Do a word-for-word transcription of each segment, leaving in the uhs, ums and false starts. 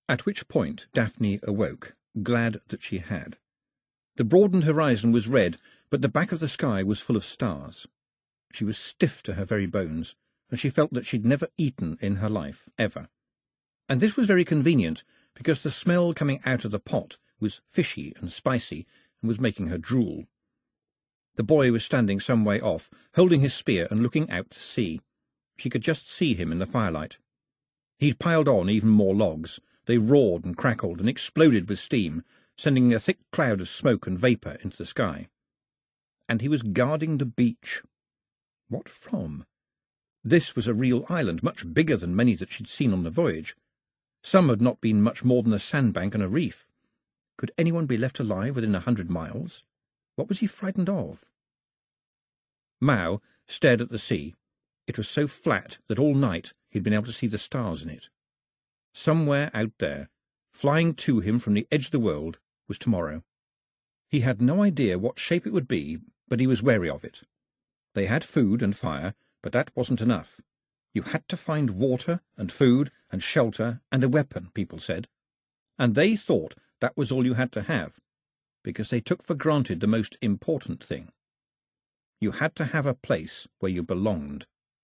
At which point Daphne awoke, glad that she had. The broadened horizon was red, but the back of the sky was full of stars. She was stiff to her very bones, and she felt that she'd never eaten in her life, ever. And this was very convenient, because the smell coming out of the pot was fishy and spicy, and was making her drool. The boy was standing some way off, holding his spear and looking out to sea. She could just see him in the firelight. He'd piled on even more logs. They roared and crackled and exploded with steam, sending a thick cloud of smoke and vapour into the sky. And he was guarding the beach. What from? This was a real island, much bigger than many that she'd seen on the voyage. Some had not been much more than a sandbank and a reef. Could anyone be left alive within a hundred miles? What was he frightened of? Mao stared at the sea. It was so flat that all night he'd been able to see the stars in it. Somewhere out there, flying to him from the edge of the world, was tomorrow. He had no idea what shape it would be, but he was wary of it. They had food and fire, but that wasn't enough. You had to find water and food and shelter and a weapon, people said. And they thought that was all you had to have, because they took for granted the most important thing. You had to have a place where you belonged.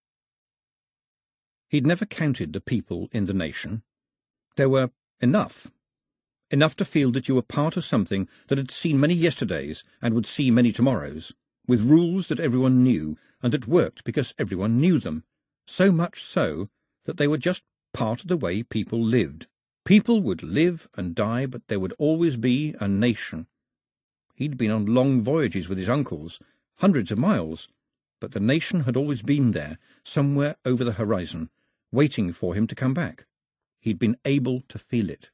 He'd never counted the people in the nation. There were enough. Enough to feel that you were part of something that had seen many yesterdays and would see many tomorrows, with rules that everyone knew and that worked because everyone knew them, so much so that they were just part of the way people lived. People would live and die, but there would always be a nation. He'd been on long voyages with his uncles, hundreds of miles, but the nation had always been there, somewhere over the horizon, waiting for him to come back. He'd been able to feel it.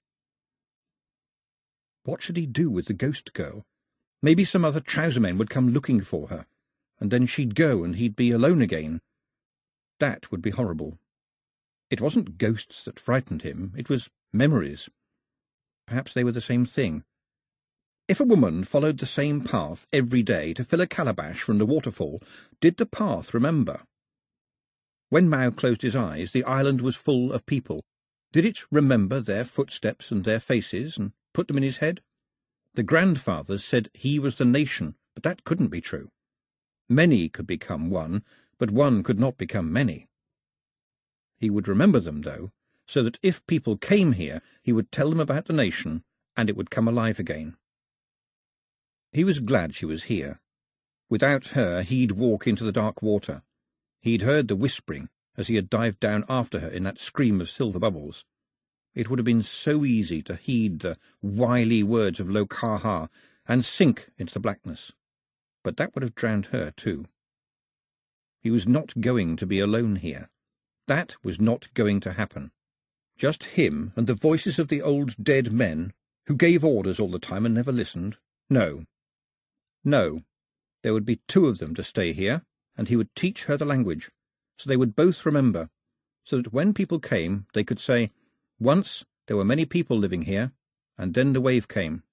What should he do with the ghost girl? Maybe some other trousermen would come looking for her, and then she'd go and he'd be alone again. That would be horrible. It wasn't ghosts that frightened him, it was memories. Perhaps they were the same thing. If a woman followed the same path every day to fill a calabash from the waterfall, did the path remember? When Mao closed his eyes, the island was full of people. Did it remember their footsteps and their faces, and put them in his head? The grandfathers said he was the nation, but that couldn't be true. Many could become one, but one could not become many. He would remember them, though, so that if people came here, he would tell them about the nation, and it would come alive again. He was glad she was here. Without her, he'd walk into the dark water. He'd heard the whispering as he had dived down after her in that scream of silver bubbles. It would have been so easy to heed the wily words of Lo-Ka-Ha and sink into the blackness, but that would have drowned her too. He was not going to be alone here. That was not going to happen. Just him and the voices of the old dead men, who gave orders all the time and never listened. No. No. There would be two of them to stay here, and he would teach her the language, so they would both remember, so that when people came they could say, "Once there were many people living here, and then the wave came."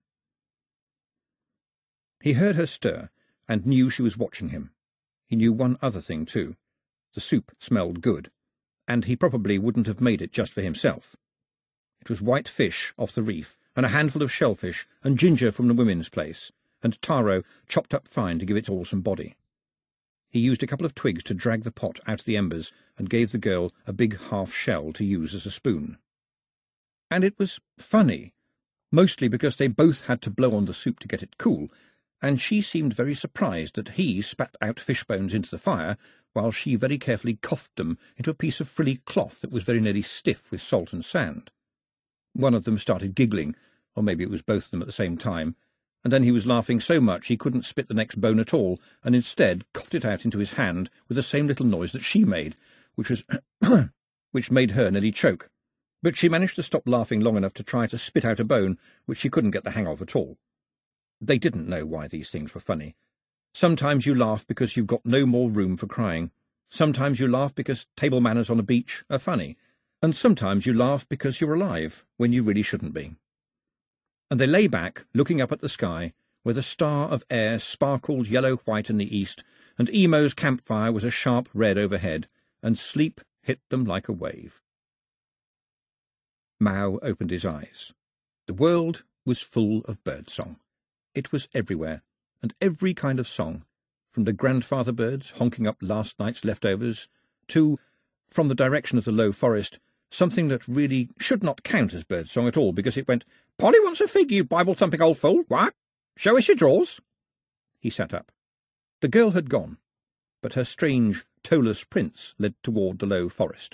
He heard her stir, and knew she was watching him. He knew one other thing, too. The soup smelled good, and he probably wouldn't have made it just for himself. It was white fish off the reef, and a handful of shellfish, and ginger from the women's place, and taro chopped up fine to give it all some body. He used a couple of twigs to drag the pot out of the embers, and gave the girl a big half-shell to use as a spoon. And it was funny, mostly because they both had to blow on the soup to get it cool, and she seemed very surprised that he spat out fish bones into the fire, while she very carefully coughed them into a piece of frilly cloth that was very nearly stiff with salt and sand. One of them started giggling, or maybe it was both of them at the same time, and then he was laughing so much he couldn't spit the next bone at all, and instead coughed it out into his hand with the same little noise that she made, which was which made her nearly choke. But she managed to stop laughing long enough to try to spit out a bone, which she couldn't get the hang of at all. They didn't know why these things were funny. Sometimes you laugh because you've got no more room for crying. Sometimes you laugh because table manners on a beach are funny. And sometimes you laugh because you're alive, when you really shouldn't be. And they lay back, looking up at the sky, where the star of air sparkled yellow-white in the east, and Emo's campfire was a sharp red overhead, and sleep hit them like a wave. Mao opened his eyes. The world was full of birdsong. It was everywhere, and every kind of song, from the grandfather birds honking up last night's leftovers, to, from the direction of the low forest, something that really should not count as birdsong at all, because it went, "Polly wants a fig, you Bible-thumping old fool. What? Show us your drawers." He sat up. The girl had gone, but her strange, toeless prints led toward the low forest.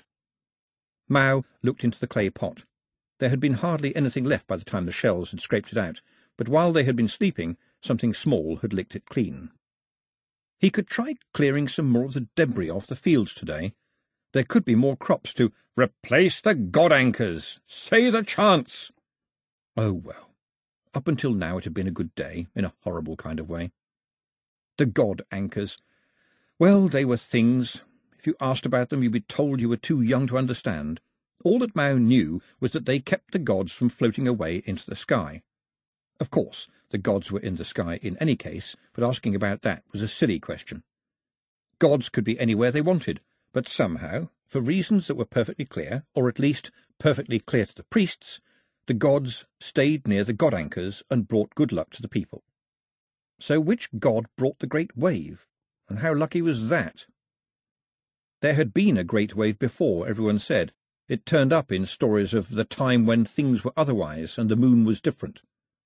Mao looked into the clay pot. There had been hardly anything left by the time the shells had scraped it out, but while they had been sleeping, something small had licked it clean. He could try clearing some more of the debris off the fields today. There could be more crops to replace the god anchors. Say the chants. Oh, well. Up until now it had been a good day, in a horrible kind of way. The god anchors. Well, they were things. If you asked about them, you'd be told you were too young to understand. All that Mao knew was that they kept the gods from floating away into the sky. Of course, the gods were in the sky in any case, but asking about that was a silly question. Gods could be anywhere they wanted, but somehow, for reasons that were perfectly clear, or at least perfectly clear to the priests, the gods stayed near the god anchors and brought good luck to the people. So which god brought the great wave, and how lucky was that? There had been a great wave before, everyone said. It turned up in stories of the time when things were otherwise and the moon was different.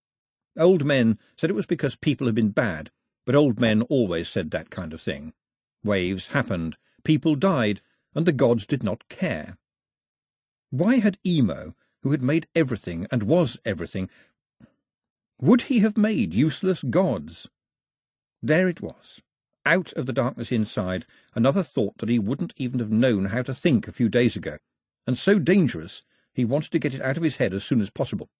Old men said it was because people had been bad, but old men always said that kind of thing. Waves happened, people died, and the gods did not care. Why had Emo, who had made everything and was everything, would he have made useless gods? There it was, out of the darkness inside, another thought that he wouldn't even have known how to think a few days ago, and so dangerous he wanted to get it out of his head as soon as possible.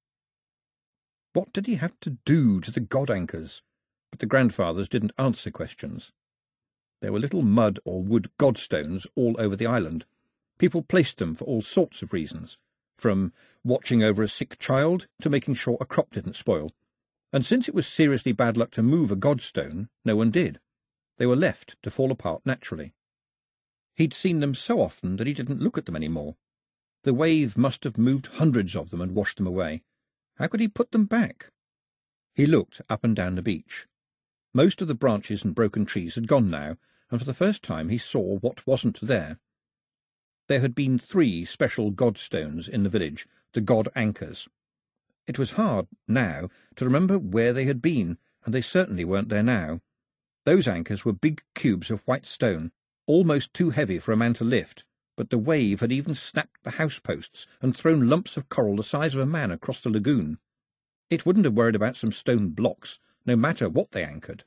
What did he have to do to the god anchors? But the grandfathers didn't answer questions. There were little mud or wood godstones all over the island. People placed them for all sorts of reasons, from watching over a sick child to making sure a crop didn't spoil. And since it was seriously bad luck to move a godstone, no one did. They were left to fall apart naturally. He'd seen them so often that he didn't look at them any more. The wave must have moved hundreds of them and washed them away. How could he put them back? He looked up and down the beach. Most of the branches and broken trees had gone now, and for the first time he saw what wasn't there. There had been three special godstones in the village, the god anchors. It was hard, now, to remember where they had been, and they certainly weren't there now. Those anchors were big cubes of white stone, almost too heavy for a man to lift, but the wave had even snapped the house-posts and thrown lumps of coral the size of a man across the lagoon. It wouldn't have worried about some stone blocks, no matter what they anchored.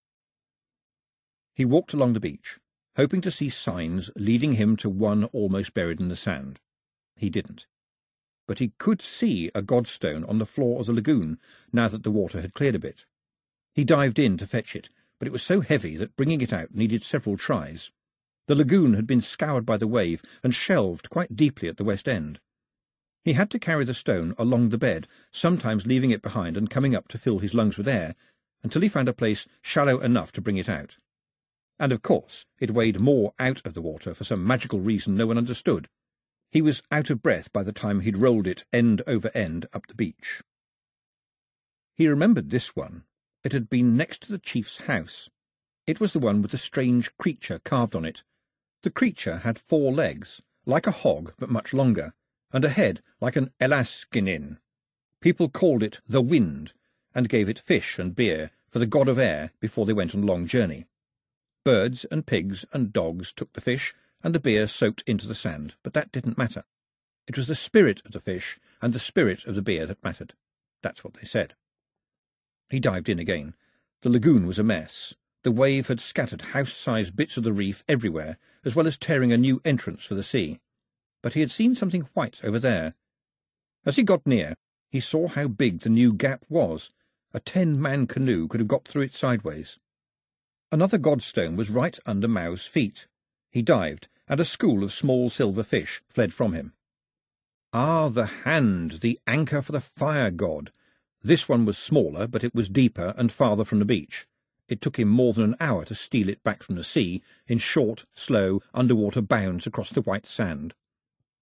He walked along the beach, hoping to see signs leading him to one almost buried in the sand. He didn't. But he could see a godstone on the floor of the lagoon, now that the water had cleared a bit. He dived in to fetch it, but it was so heavy that bringing it out needed several tries. The lagoon had been scoured by the wave and shelved quite deeply at the west end. He had to carry the stone along the bed, sometimes leaving it behind and coming up to fill his lungs with air, until he found a place shallow enough to bring it out. And of course it weighed more out of the water for some magical reason no one understood. He was out of breath by the time he'd rolled it end over end up the beach. He remembered this one. It had been next to the chief's house. It was the one with the strange creature carved on it. The creature had four legs, like a hog but much longer, and a head like an Elaskinin. People called it the Wind, and gave it fish and beer for the god of air before they went on a long journey. Birds and pigs and dogs took the fish, and the beer soaked into the sand, but that didn't matter. It was the spirit of the fish and the spirit of the beer that mattered. That's what they said. He dived in again. The lagoon was a mess. The wave had scattered house-sized bits of the reef everywhere, as well as tearing a new entrance for the sea. But he had seen something white over there. As he got near, he saw how big the new gap was. A ten-man canoe could have got through it sideways. Another godstone was right under Mao's feet. He dived, and a school of small silver fish fled from him. Ah, the hand, the anchor for the fire god. This one was smaller, but it was deeper and farther from the beach. It took him more than an hour to steal it back from the sea, in short, slow, underwater bounds across the white sand.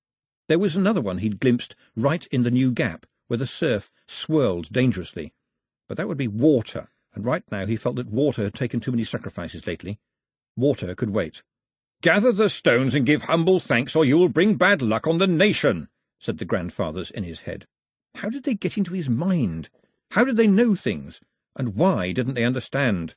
There was another one he'd glimpsed right in the new gap, where the surf swirled dangerously. But that would be water, and right now he felt that water had taken too many sacrifices lately. Water could wait. "Gather the stones and give humble thanks, or you will bring bad luck on the nation," said the grandfathers in his head. How did they get into his mind? How did they know things? And why didn't they understand?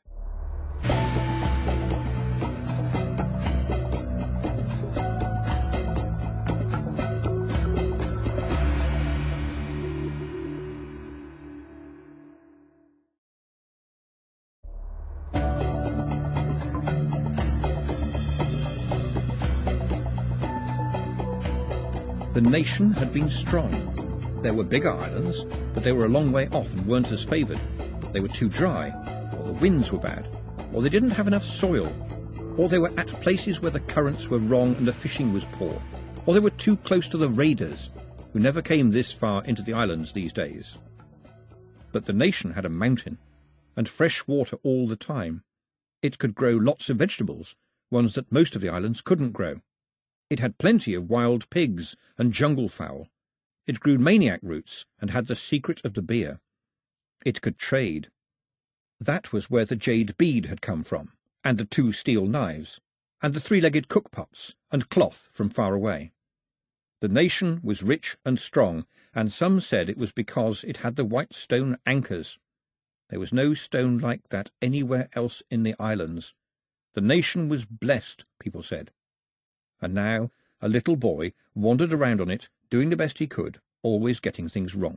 The nation had been strong. There were bigger islands, but they were a long way off and weren't as favoured. They were too dry, or the winds were bad, or they didn't have enough soil, or they were at places where the currents were wrong and the fishing was poor, or they were too close to the raiders, who never came this far into the islands these days. But the nation had a mountain, and fresh water all the time. It could grow lots of vegetables, ones that most of the islands couldn't grow. It had plenty of wild pigs and jungle fowl. It grew maniac roots and had the secret of the beer. It could trade. That was where the jade bead had come from, and the two steel knives, and the three-legged cookpots, and cloth from far away. The nation was rich and strong, and some said it was because it had the white stone anchors. There was no stone like that anywhere else in the islands. The nation was blessed, people said. And now a little boy wandered around on it, doing the best he could, always getting things wrong.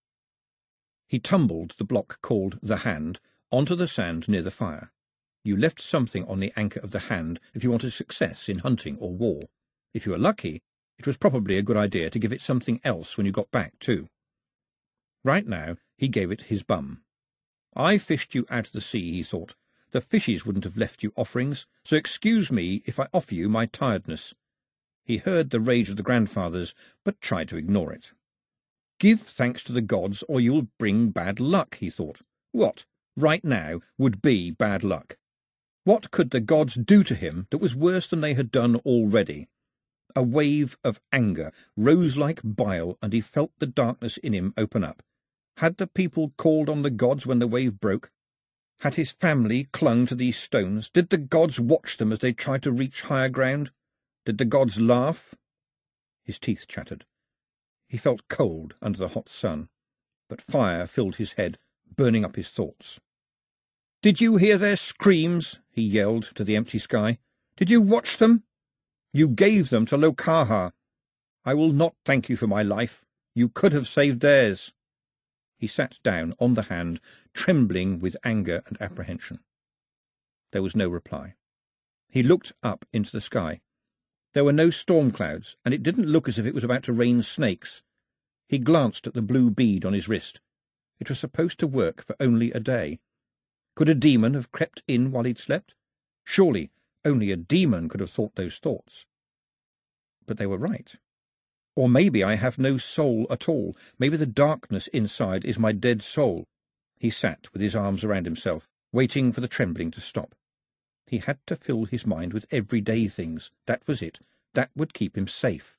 He tumbled the block called the hand onto the sand near the fire. You left something on the anchor of the hand if you wanted success in hunting or war. If you were lucky, it was probably a good idea to give it something else when you got back, too. Right now he gave it his bum. I fished you out of the sea, he thought. The fishes wouldn't have left you offerings, so excuse me if I offer you my tiredness. He heard the rage of the grandfathers, but tried to ignore it. Give thanks to the gods, or you'll bring bad luck, he thought. What, right now, would be bad luck? What could the gods do to him that was worse than they had done already? A wave of anger rose like bile, and he felt the darkness in him open up. Had the people called on the gods when the wave broke? Had his family clung to these stones? Did the gods watch them as they tried to reach higher ground? Did the gods laugh? His teeth chattered. He felt cold under the hot sun, but fire filled his head, burning up his thoughts. "Did you hear their screams?" he yelled to the empty sky. "Did you watch them? You gave them to Lokaha. I will not thank you for my life. You could have saved theirs." He sat down on the hand, trembling with anger and apprehension. There was no reply. He looked up into the sky. There were no storm clouds, and it didn't look as if it was about to rain snakes. He glanced at the blue bead on his wrist. It was supposed to work for only a day. Could a demon have crept in while he'd slept? Surely only a demon could have thought those thoughts. But they were right. Or maybe I have no soul at all. Maybe the darkness inside is my dead soul. He sat with his arms around himself, waiting for the trembling to stop. He had to fill his mind with everyday things. That was it. That would keep him safe.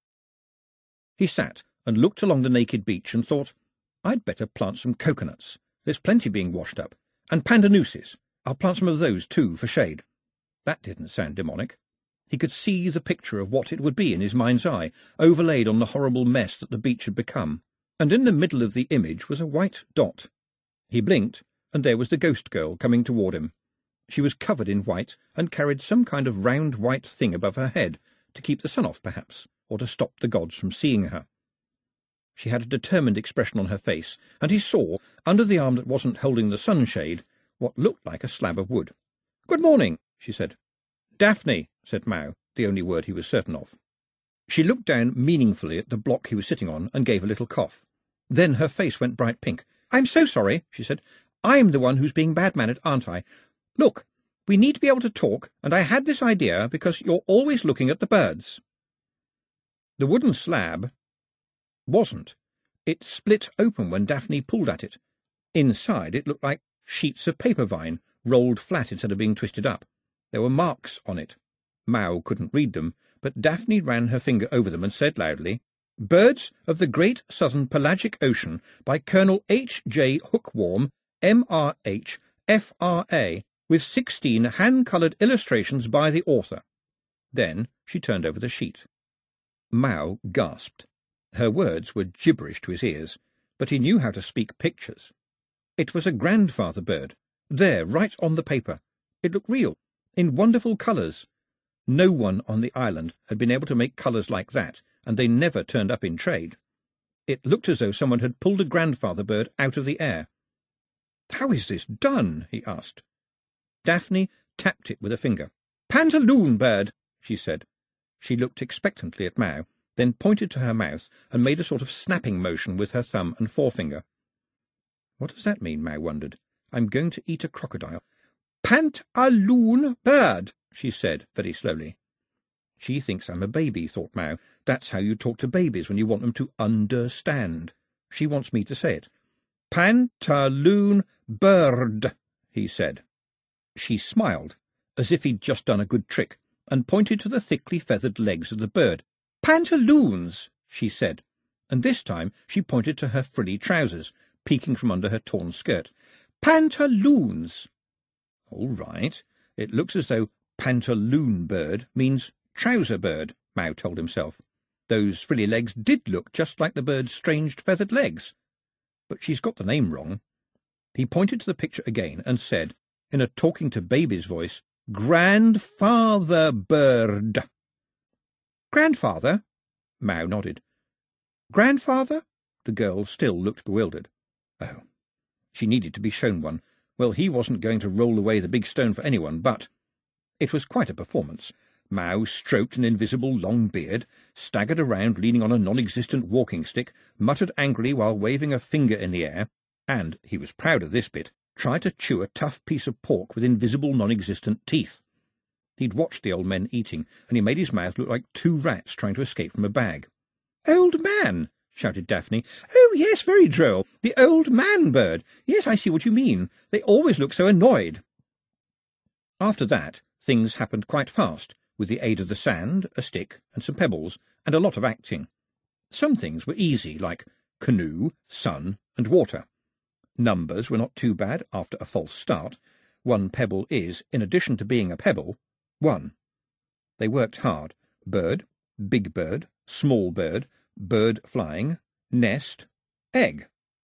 He sat and looked along the naked beach and thought, I'd better plant some coconuts. There's plenty being washed up. And pandanusses. I'll plant some of those, too, for shade. That didn't sound demonic. He could see the picture of what it would be in his mind's eye, overlaid on the horrible mess that the beach had become, and in the middle of the image was a white dot. He blinked, and there was the ghost girl coming toward him. She was covered in white, and carried some kind of round white thing above her head, to keep the sun off, perhaps, or to stop the gods from seeing her. She had a determined expression on her face, and he saw, under the arm that wasn't holding the sunshade, what looked like a slab of wood. "Good morning," she said. "Daphne," said Mao, the only word he was certain of. She looked down meaningfully at the block he was sitting on and gave a little cough. Then her face went bright pink. "I'm so sorry," she said. "I'm the one who's being bad-mannered, aren't I? Look, we need to be able to talk, and I had this idea because you're always looking at the birds." The wooden slab wasn't. It split open when Daphne pulled at it. Inside it looked like sheets of paper vine, rolled flat instead of being twisted up. There were marks on it. Mao couldn't read them, but Daphne ran her finger over them and said loudly, "Birds of the Great Southern Pelagic Ocean by Colonel H. J. Hookworm, M R H, F R A, with sixteen hand-coloured illustrations by the author." Then she turned over the sheet. Mao gasped. Her words were gibberish to his ears, but he knew how to speak pictures. It was a grandfather bird, there, right on the paper. It looked real, in wonderful colours. No one on the island had been able to make colours like that, and they never turned up in trade. It looked as though someone had pulled a grandfather bird out of the air. "How is this done?" he asked. Daphne tapped it with a finger. "Pantaloon bird," she said. She looked expectantly at Mao, then pointed to her mouth and made a sort of snapping motion with her thumb and forefinger. What does that mean? Mao wondered. I'm going to eat a crocodile. "Pant-a-loon bird," she said very slowly. She thinks I'm a baby, thought Mao. That's how you talk to babies when you want them to understand. She wants me to say it. "Pantaloon bird," he said. She smiled, as if he'd just done a good trick, and pointed to the thickly feathered legs of the bird. "Pantaloons," she said, and this time she pointed to her frilly trousers, peeking from under her torn skirt. "Pantaloons." All right, it looks as though pantaloon bird means trouser bird, Mao told himself. Those frilly legs did look just like the bird's strange feathered legs. But she's got the name wrong. He pointed to the picture again and said, in a talking-to-baby's voice, "Grandfather bird." "Grandfather?" Mao nodded. "Grandfather?" The girl still looked bewildered. Oh, she needed to be shown one. Well, he wasn't going to roll away the big stone for anyone, but... It was quite a performance. Mao stroked an invisible long beard, staggered around leaning on a non-existent walking stick, muttered angrily while waving a finger in the air, and, he was proud of this bit, tried to chew a tough piece of pork with invisible non-existent teeth. He'd watched the old men eating, and he made his mouth look like two rats trying to escape from a bag. "Old man!" shouted Daphne. "Oh, yes, very droll. The old man bird. Yes, I see what you mean. They always look so annoyed." After that, things happened quite fast, with the aid of the sand, a stick, and some pebbles, and a lot of acting. Some things were easy, like canoe, sun, and water. Numbers were not too bad after a false start. One pebble is, in addition to being a pebble, one. They worked hard. Bird, big bird, small bird, bird flying, nest, egg.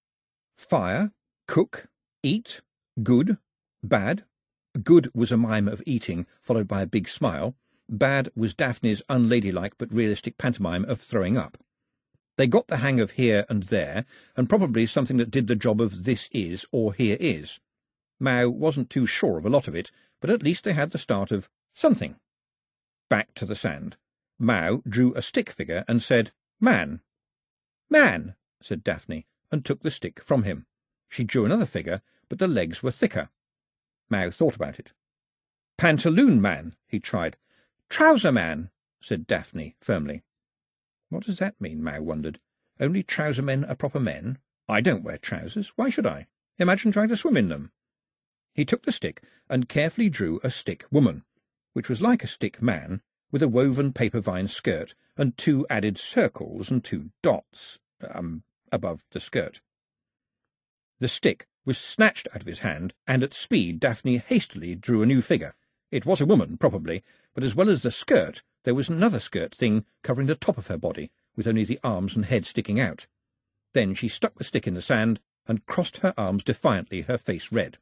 Fire, cook, eat, good, bad. Good was a mime of eating, followed by a big smile. Bad was Daphne's unladylike but realistic pantomime of throwing up. They got the hang of here and there, and probably something that did the job of this is or here is. Mao wasn't too sure of a lot of it, but at least they had the start of something. Back to the sand. Mao drew a stick figure and said, "Man." "Man," said Daphne, and took the stick from him. She drew another figure, but the legs were thicker. Mao thought about it. "Pantaloon man," he tried. "Trouser man," said Daphne firmly. What does that mean? Mao wondered. Only trouser men are proper men? I don't wear trousers. Why should I? Imagine trying to swim in them. He took the stick and carefully drew a stick woman, which was like a stick man, with a woven paper vine skirt and two added circles and two dots, um, above the skirt. The stick was snatched out of his hand, and at speed Daphne hastily drew a new figure. It was a woman, probably, but as well as the skirt, there was another skirt thing covering the top of her body, with only the arms and head sticking out. Then she stuck the stick in the sand and crossed her arms defiantly, her face red.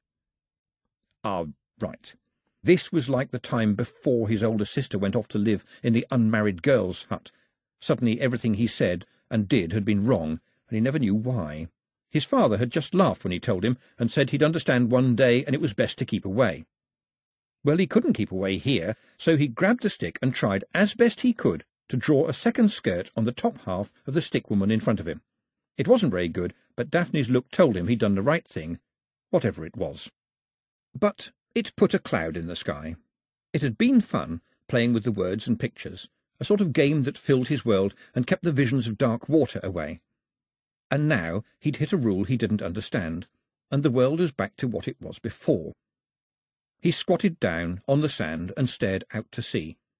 Ah, right. This was like the time before his older sister went off to live in the unmarried girls' hut. Suddenly everything he said and did had been wrong, and he never knew why. His father had just laughed when he told him, and said he'd understand one day and it was best to keep away. Well, he couldn't keep away here, so he grabbed the stick and tried, as best he could, to draw a second skirt on the top half of the stick woman in front of him. It wasn't very good, but Daphne's look told him he'd done the right thing, whatever it was. But it put a cloud in the sky. It had been fun, playing with the words and pictures, a sort of game that filled his world and kept the visions of dark water away. And now he'd hit a rule he didn't understand, and the world was back to what it was before. He squatted down on the sand and stared out to sea.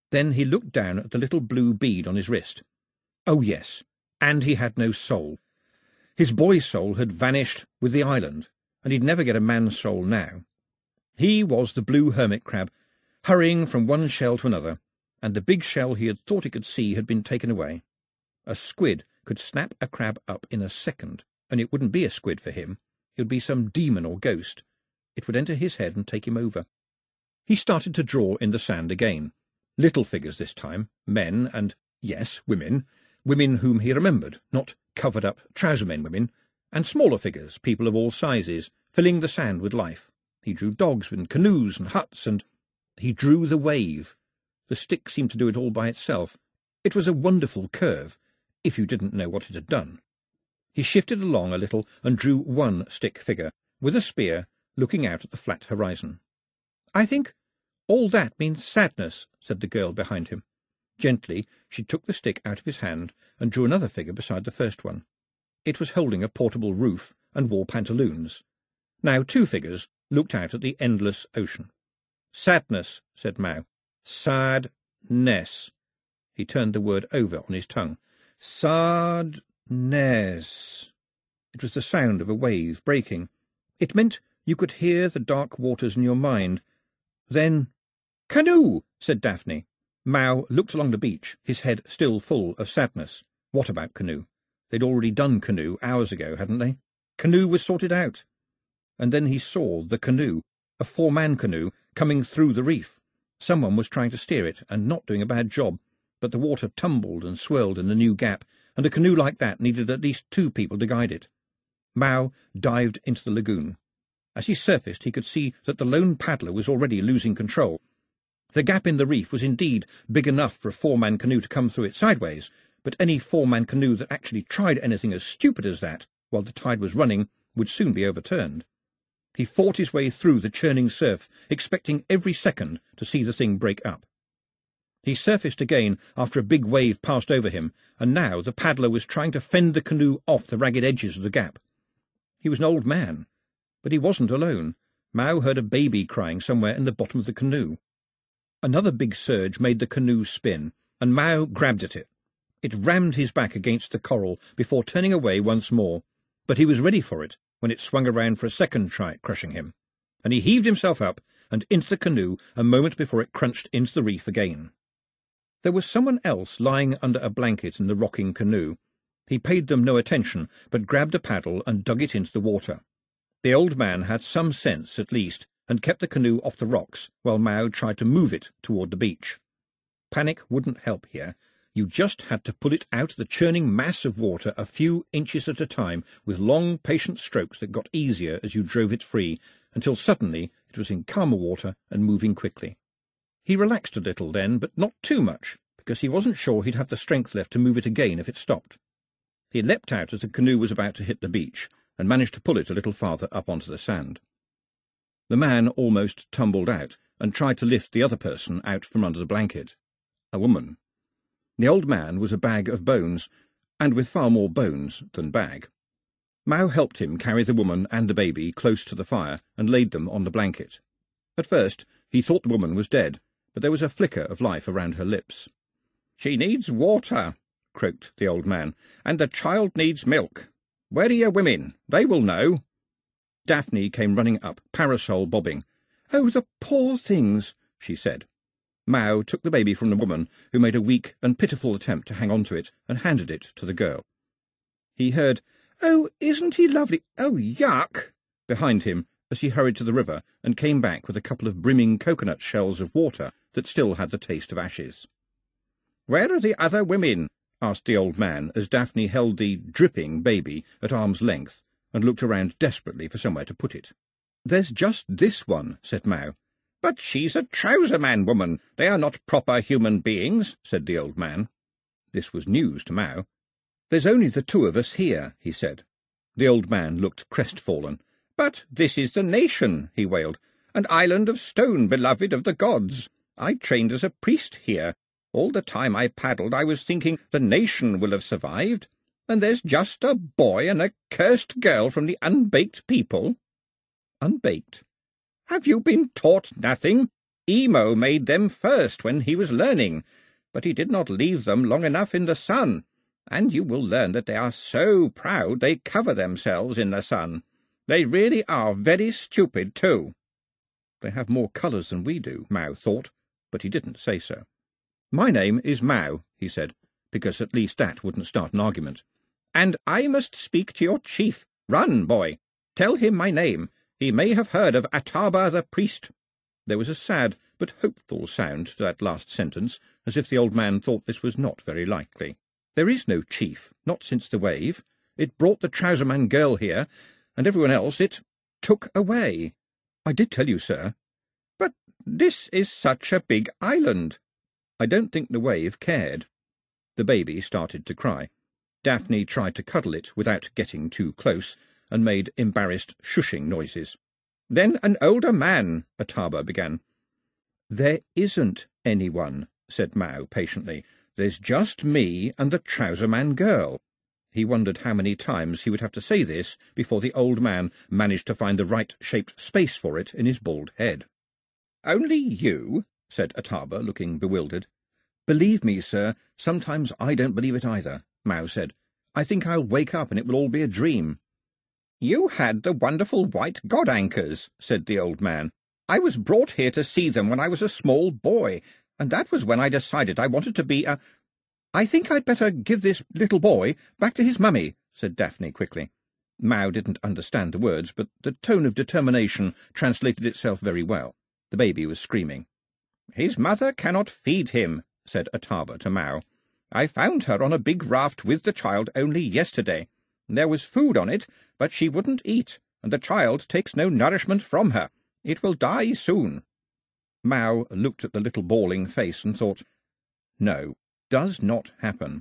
Then he looked down at the little blue bead on his wrist. Oh, yes, and he had no soul. His boy's soul had vanished with the island, and he'd never get a man's soul now. He was the blue hermit crab, hurrying from one shell to another, and the big shell he had thought he could see had been taken away. A squid could snap a crab up in a second, and it wouldn't be a squid for him. It would be some demon or ghost. It would enter his head and take him over. He started to draw in the sand again. Little figures this time, men and, yes, women, women whom he remembered, not covered-up trouser-men women, and smaller figures, people of all sizes, filling the sand with life. He drew dogs and canoes and huts, and he drew the wave. The stick seemed to do it all by itself. It was a wonderful curve, if you didn't know what it had done. He shifted along a little and drew one stick figure, with a spear, looking out at the flat horizon. "I think all that means sadness," said the girl behind him. Gently she took the stick out of his hand and drew another figure beside the first one. It was holding a portable roof and wore pantaloons. Now two figures looked out at the endless ocean. "Sadness," said Mao. "Sad-ness." He turned the word over on his tongue. "Sad-ness." It was the sound of a wave breaking. It meant you could hear the dark waters in your mind. Then, "Canoe," said Daphne. Mao looked along the beach, his head still full of sadness. What about canoe? They'd already done canoe hours ago, hadn't they? Canoe was sorted out. And then he saw the canoe, a four-man canoe, coming through the reef. Someone was trying to steer it, and not doing a bad job, but the water tumbled and swirled in the new gap, and a canoe like that needed at least two people to guide it. Mao dived into the lagoon. As he surfaced, he could see that the lone paddler was already losing control. The gap in the reef was indeed big enough for a four-man canoe to come through it sideways, but any four-man canoe that actually tried anything as stupid as that while the tide was running would soon be overturned. He fought his way through the churning surf, expecting every second to see the thing break up. He surfaced again after a big wave passed over him, and now the paddler was trying to fend the canoe off the ragged edges of the gap. He was an old man, but he wasn't alone. Mao heard a baby crying somewhere in the bottom of the canoe. Another big surge made the canoe spin, and Mao grabbed at it. It rammed his back against the coral before turning away once more, but he was ready for it when it swung around for a second try at crushing him, and he heaved himself up and into the canoe a moment before it crunched into the reef again. There was someone else lying under a blanket in the rocking canoe. He paid them no attention, but grabbed a paddle and dug it into the water. The old man had some sense, at least, and kept the canoe off the rocks while Mao tried to move it toward the beach. Panic wouldn't help here. You just had to pull it out of the churning mass of water a few inches at a time, with long, patient strokes that got easier as you drove it free, until suddenly it was in calmer water and moving quickly. He relaxed a little then, but not too much, because he wasn't sure he'd have the strength left to move it again if it stopped. He leapt out as the canoe was about to hit the beach, and managed to pull it a little farther up onto the sand. The man almost tumbled out, and tried to lift the other person out from under the blanket. A woman. The old man was a bag of bones, and with far more bones than bag. Mao helped him carry the woman and the baby close to the fire and laid them on the blanket. At first he thought the woman was dead, but there was a flicker of life around her lips. "She needs water," croaked the old man, "and the child needs milk. Where are your women? They will know." Daphne came running up, parasol bobbing. "Oh, the poor things," she said. Mao took the baby from the woman, who made a weak and pitiful attempt to hang on to it, and handed it to the girl. He heard, "Oh, isn't he lovely? Oh, yuck!" behind him as he hurried to the river and came back with a couple of brimming coconut shells of water that still had the taste of ashes. "Where are the other women?" asked the old man as Daphne held the dripping baby at arm's length and looked around desperately for somewhere to put it. "There's just this one," said Mao. "But she's a trouser-man woman. They are not proper human beings," said the old man. This was news to Mao. "There's only the two of us here," he said. The old man looked crestfallen. "But this is the nation," he wailed, "an island of stone beloved of the gods. I trained as a priest here. All the time I paddled I was thinking the nation will have survived, and there's just a boy and a cursed girl from the unbaked people." "Unbaked?" "Have you been taught nothing? Emo made them first when he was learning, but he did not leave them long enough in the sun, and you will learn that they are so proud they cover themselves in the sun. They really are very stupid, too." "They have more colours than we do," Mao thought, but he didn't say so. "My name is Mao," he said, because at least that wouldn't start an argument. "And I must speak to your chief. Run, boy. Tell him my name. He may have heard of Ataba the priest." There was a sad but hopeful sound to that last sentence, as if the old man thought this was not very likely. "There is no chief, not since the wave. It brought the trouser-man girl here, and everyone else it took away. I did tell you, sir." "But this is such a big island." "I don't think the wave cared." The baby started to cry. Daphne tried to cuddle it without getting too close, and made embarrassed shushing noises. "Then an older man," Ataba began. "There isn't anyone," said Mao patiently. "There's just me and the trouser-man girl." He wondered how many times he would have to say this before the old man managed to find the right-shaped space for it in his bald head. "Only you?" said Ataba, looking bewildered. "Believe me, sir, sometimes I don't believe it either," Mao said. "I think I'll wake up and it will all be a dream." "You had the wonderful white god anchors," said the old man. "I was brought here to see them when I was a small boy, and that was when I decided I wanted to be a—" "I think I'd better give this little boy back to his mummy," said Daphne quickly. Mao didn't understand the words, but the tone of determination translated itself very well. The baby was screaming. "His mother cannot feed him," said Ataba to Mao. "I found her on a big raft with the child only yesterday. There was food on it, but she wouldn't eat, and the child takes no nourishment from her. It will die soon." Mao looked at the little bawling face and thought, "No, does not happen."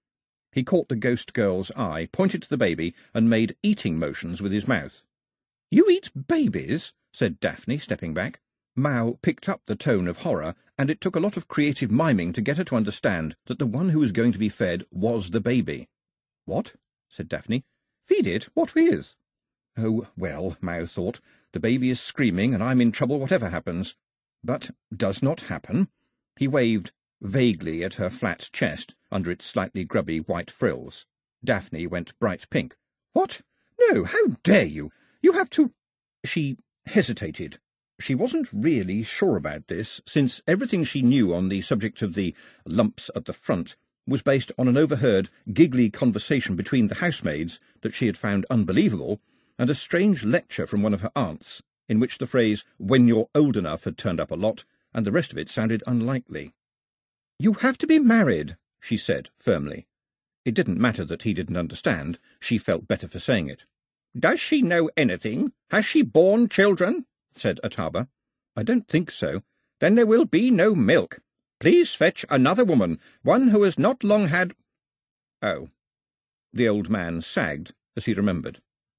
He caught the ghost girl's eye, pointed to the baby, and made eating motions with his mouth. "You eat babies?" said Daphne, stepping back. Mao picked up the tone of horror, and it took a lot of creative miming to get her to understand that the one who was going to be fed was the baby. "What?" said Daphne. "Feed it? What with?" "Oh, well," Mao thought, "the baby is screaming, and I'm in trouble whatever happens. But does not happen." He waved vaguely at her flat chest under its slightly grubby white frills. Daphne went bright pink. "What? No, how dare you? You have to—" She hesitated. She wasn't really sure about this, since everything she knew on the subject of the lumps at the front was based on an overheard, giggly conversation between the housemaids that she had found unbelievable, and a strange lecture from one of her aunts, in which the phrase "when you're old enough" had turned up a lot, and the rest of it sounded unlikely. "You have to be married," she said firmly. It didn't matter that he didn't understand. She felt better for saying it. "Does she know anything? Has she borne children?" said Ataba. "I don't think so." "Then there will be no milk. Please fetch another woman, one who has not long had—" "Oh." The old man sagged as he remembered.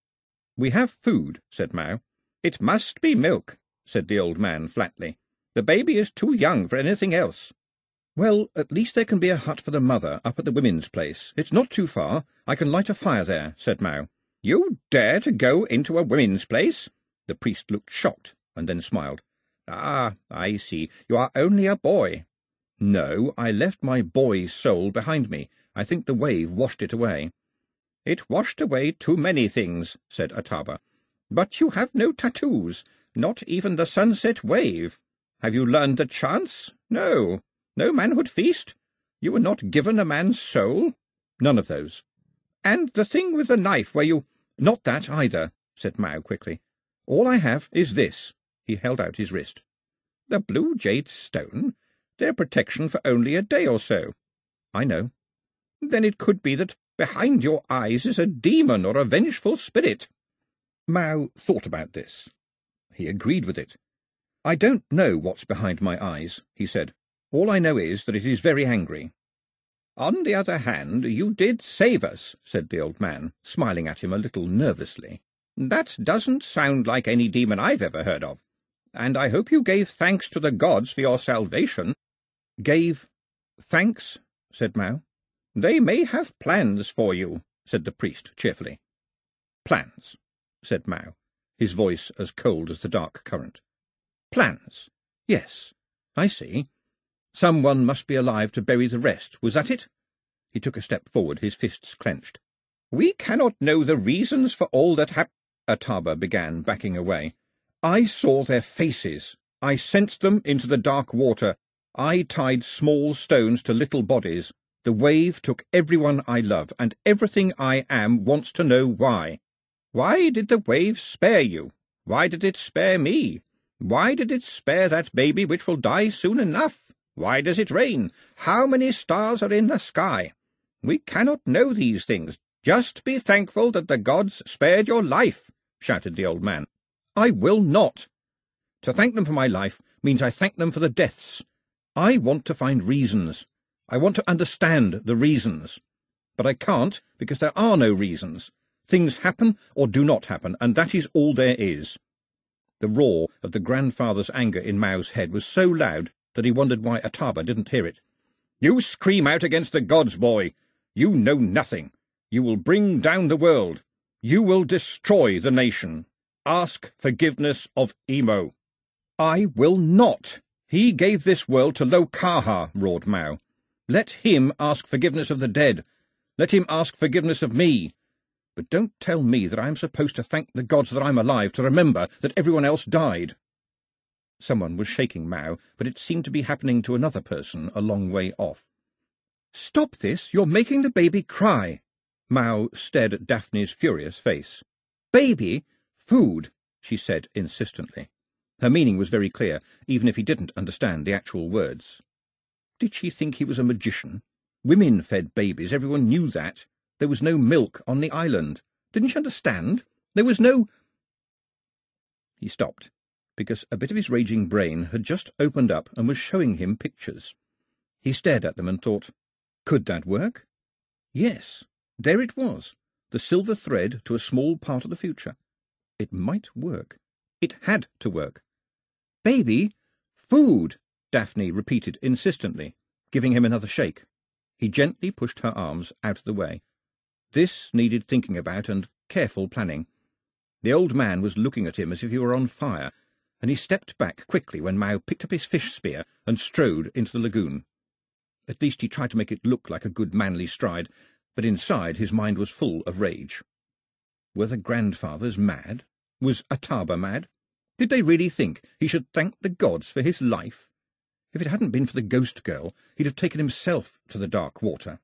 "We have food," said Mao. "It must be milk," said the old man flatly. "The baby is too young for anything else." "Well, at least there can be a hut for the mother up at the women's place. It's not too far. I can light a fire there," said Mao. "You dare to go into a women's place?" The priest looked shocked, and then smiled. "Ah, I see. You are only a boy." "No, I left my boy's soul behind me. I think the wave washed it away." "It washed away too many things," said Ataba. "But you have no tattoos, not even the sunset wave. Have you learned the chants? No. No manhood feast? You were not given a man's soul?" "None of those." "And the thing with the knife where you—" "Not that either," said Mao quickly. "All I have is this." He held out his wrist. "The blue jade stone? Their protection for only a day or so." "I know." "Then it could be that behind your eyes is a demon or a vengeful spirit." Mao thought about this. He agreed with it. "I don't know what's behind my eyes," he said. "All I know is that it is very angry." "On the other hand, you did save us," said the old man, smiling at him a little nervously. "That doesn't sound like any demon I've ever heard of. And I hope you gave thanks to the gods for your salvation." "Gave thanks?" said Mao. "They may have plans for you," said the priest cheerfully. "Plans," said Mao, his voice as cold as the dark current. "Plans. Yes, I see. Someone must be alive to bury the rest, was that it? He took a step forward, his fists clenched. We cannot know the reasons for all that hap— Ataba began, backing away. I saw their faces. I sent them into the dark water. I tied small stones to little bodies. The wave took everyone I love, and everything I am wants to know why. Why did the wave spare you? Why did it spare me? Why did it spare that baby which will die soon enough? Why does it rain? How many stars are in the sky? We cannot know these things. Just be thankful that the gods spared your life, shouted the old man. I will not. To thank them for my life means I thank them for the deaths. I want to find reasons. I want to understand the reasons. But I can't, because there are no reasons. Things happen or do not happen, and that is all there is. The roar of the grandfather's anger in Mao's head was so loud that he wondered why Ataba didn't hear it. You scream out against the gods, boy. You know nothing. You will bring down the world. You will destroy the nation. Ask forgiveness of Emo. I will not. He gave this world to Lokaha, roared Mao. Let him ask forgiveness of the dead. Let him ask forgiveness of me. But don't tell me that I am supposed to thank the gods that I'm alive to remember that everyone else died. Someone was shaking Mao, but it seemed to be happening to another person a long way off. Stop this! You're making the baby cry! Mao stared at Daphne's furious face. Baby? Food, she said insistently. Her meaning was very clear, even if he didn't understand the actual words. Did she think he was a magician? Women fed babies, everyone knew that. There was no milk on the island. Didn't she understand? There was no— He stopped, because a bit of his raging brain had just opened up and was showing him pictures. He stared at them and thought, could that work? Yes, there it was, the silver thread to a small part of the future. It might work. It had to work. Baby, food, Daphne repeated insistently, giving him another shake. He gently pushed her arms out of the way. This needed thinking about and careful planning. The old man was looking at him as if he were on fire, and he stepped back quickly when Mao picked up his fish spear and strode into the lagoon. At least he tried to make it look like a good manly stride, but inside his mind was full of rage. Were the grandfathers mad? Was Ataba mad? Did they really think he should thank the gods for his life? If it hadn't been for the ghost girl, he'd have taken himself to the dark water.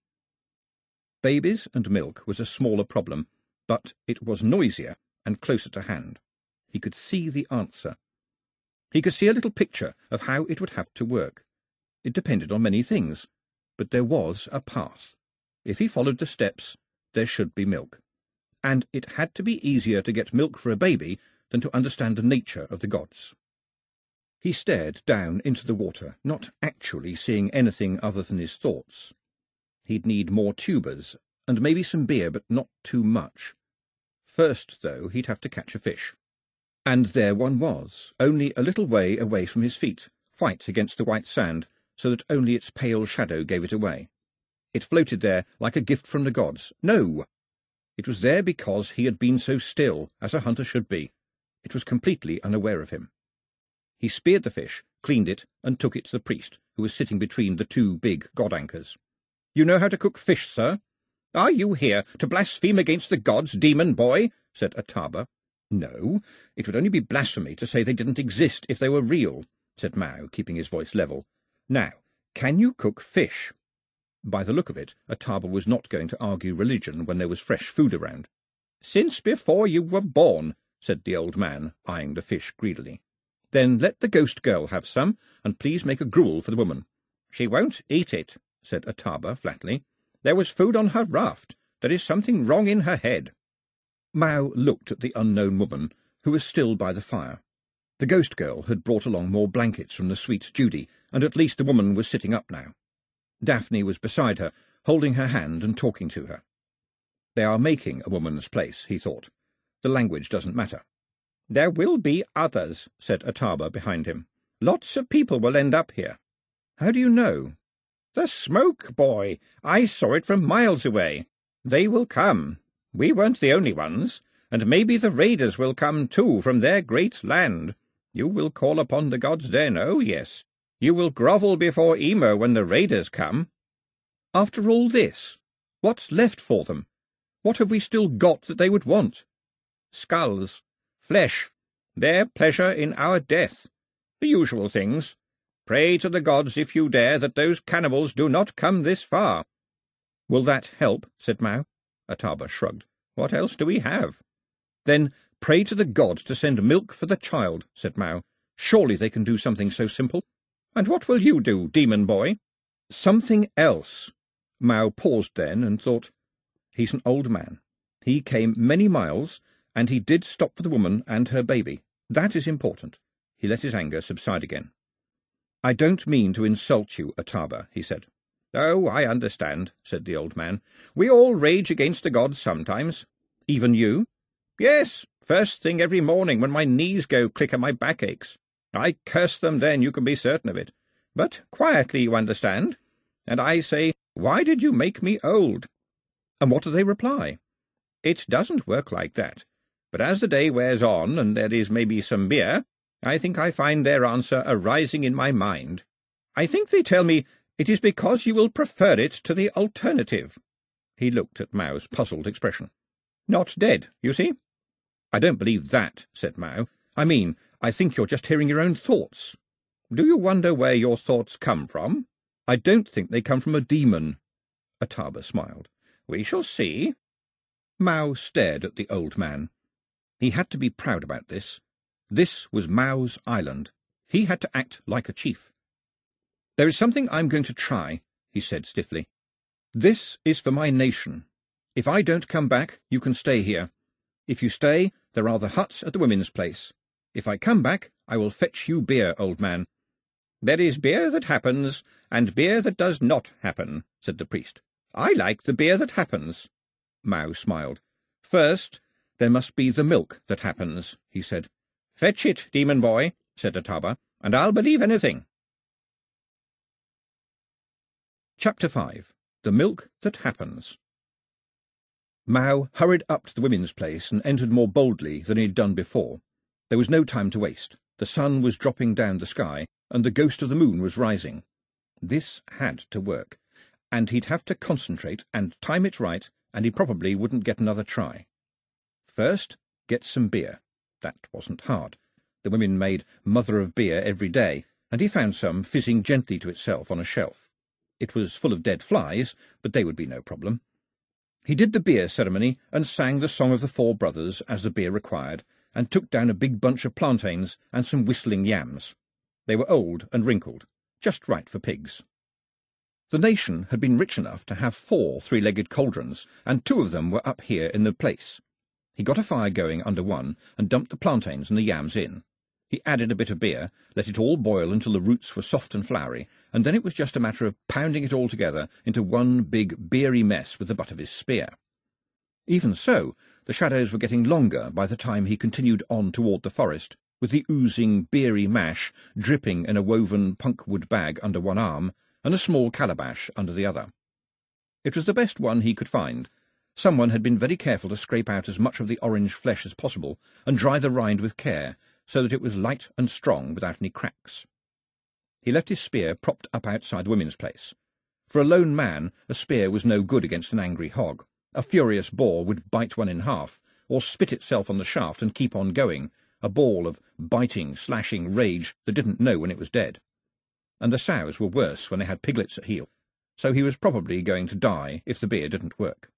Babies and milk was a smaller problem, but it was noisier and closer to hand. He could see the answer. He could see a little picture of how it would have to work. It depended on many things, but there was a path. If he followed the steps, there should be milk. And it had to be easier to get milk for a baby than to understand the nature of the gods. He stared down into the water, not actually seeing anything other than his thoughts. He'd need more tubers, and maybe some beer, but not too much. First, though, he'd have to catch a fish. And there one was, only a little way away from his feet, white against the white sand, so that only its pale shadow gave it away. It floated there like a gift from the gods. No! It was there because he had been so still, as a hunter should be. It was completely unaware of him. He speared the fish, cleaned it, and took it to the priest, who was sitting between the two big god-anchors. "You know how to cook fish, sir?" "Are you here to blaspheme against the gods, demon boy?" said Ataba. "No, it would only be blasphemy to say they didn't exist if they were real," said Mao, keeping his voice level. "Now, can you cook fish?" By the look of it, Ataba was not going to argue religion when there was fresh food around. "Since before you were born," said the old man, eyeing the fish greedily. "Then let the ghost girl have some, and please make a gruel for the woman." "She won't eat it," said Ataba flatly. "There was food on her raft. There is something wrong in her head." Mao looked at the unknown woman, who was still by the fire. The ghost girl had brought along more blankets from the sweet Judy, and at least the woman was sitting up now. Daphne was beside her, holding her hand and talking to her. They are making a woman's place, he thought. The language doesn't matter. "There will be others," said Ataba behind him. "Lots of people will end up here." "How do you know?" "The smoke, boy. I saw it from miles away. They will come. We weren't the only ones, and maybe the raiders will come too from their great land. You will call upon the gods then, oh yes. You will grovel before Emer when the raiders come. After all this, what's left for them? What have we still got that they would want? Skulls, flesh, their pleasure in our death. The usual things. Pray to the gods, if you dare, that those cannibals do not come this far. Will that help? Said Mao. Ataba shrugged. What else do we have? Then pray to the gods to send milk for the child, said Mao. Surely they can do something so simple. And what will you do, demon boy? Something else. Mao paused then and thought, he's an old man. He came many miles, and he did stop for the woman and her baby. That is important. He let his anger subside again. I don't mean to insult you, Ataba, he said. Oh, I understand, said the old man. We all rage against the gods sometimes. Even you? Yes, first thing every morning when my knees go click and my back aches. I curse them then, you can be certain of it. But quietly, you understand. And I say, why did you make me old? And what do they reply? It doesn't work like that. But as the day wears on, and there is maybe some beer, I think I find their answer arising in my mind. I think they tell me, it is because you will prefer it to the alternative. He looked at Mao's puzzled expression. Not dead, you see? I don't believe that, said Mao. I mean, I think you're just hearing your own thoughts. Do you wonder where your thoughts come from? I don't think they come from a demon. Ataba smiled. We shall see. Mao stared at the old man. He had to be proud about this. This was Mao's island. He had to act like a chief. There is something I'm going to try, he said stiffly. This is for my nation. If I don't come back, you can stay here. If you stay, there are the huts at the women's place. If I come back, I will fetch you beer, old man. There is beer that happens, and beer that does not happen, said the priest. I like the beer that happens. Mao smiled. First, there must be the milk that happens, he said. Fetch it, demon boy, said Ataba, and I'll believe anything. Chapter five. The Milk That Happens. Mao hurried up to the women's place and entered more boldly than he had done before. There was no time to waste. The sun was dropping down the sky, and the ghost of the moon was rising. This had to work, and he'd have to concentrate and time it right, and he probably wouldn't get another try. First, get some beer. That wasn't hard. The women made mother of beer every day, and he found some fizzing gently to itself on a shelf. It was full of dead flies, but they would be no problem. He did the beer ceremony and sang the Song of the Four Brothers as the beer required, and took down a big bunch of plantains and some whistling yams. They were old and wrinkled, just right for pigs. The nation had been rich enough to have four three-legged cauldrons, and two of them were up here in the place. He got a fire going under one and dumped the plantains and the yams in. He added a bit of beer, let it all boil until the roots were soft and floury, and then it was just a matter of pounding it all together into one big beery mess with the butt of his spear. Even so, the shadows were getting longer by the time he continued on toward the forest, with the oozing beery mash dripping in a woven punkwood bag under one arm, and a small calabash under the other. It was the best one he could find. Someone had been very careful to scrape out as much of the orange flesh as possible, and dry the rind with care, so that it was light and strong without any cracks. He left his spear propped up outside the women's place. For a lone man, a spear was no good against an angry hog. A furious boar would bite one in half, or spit itself on the shaft and keep on going, a ball of biting, slashing rage that didn't know when it was dead. And the sows were worse when they had piglets at heel, so he was probably going to die if the beer didn't work.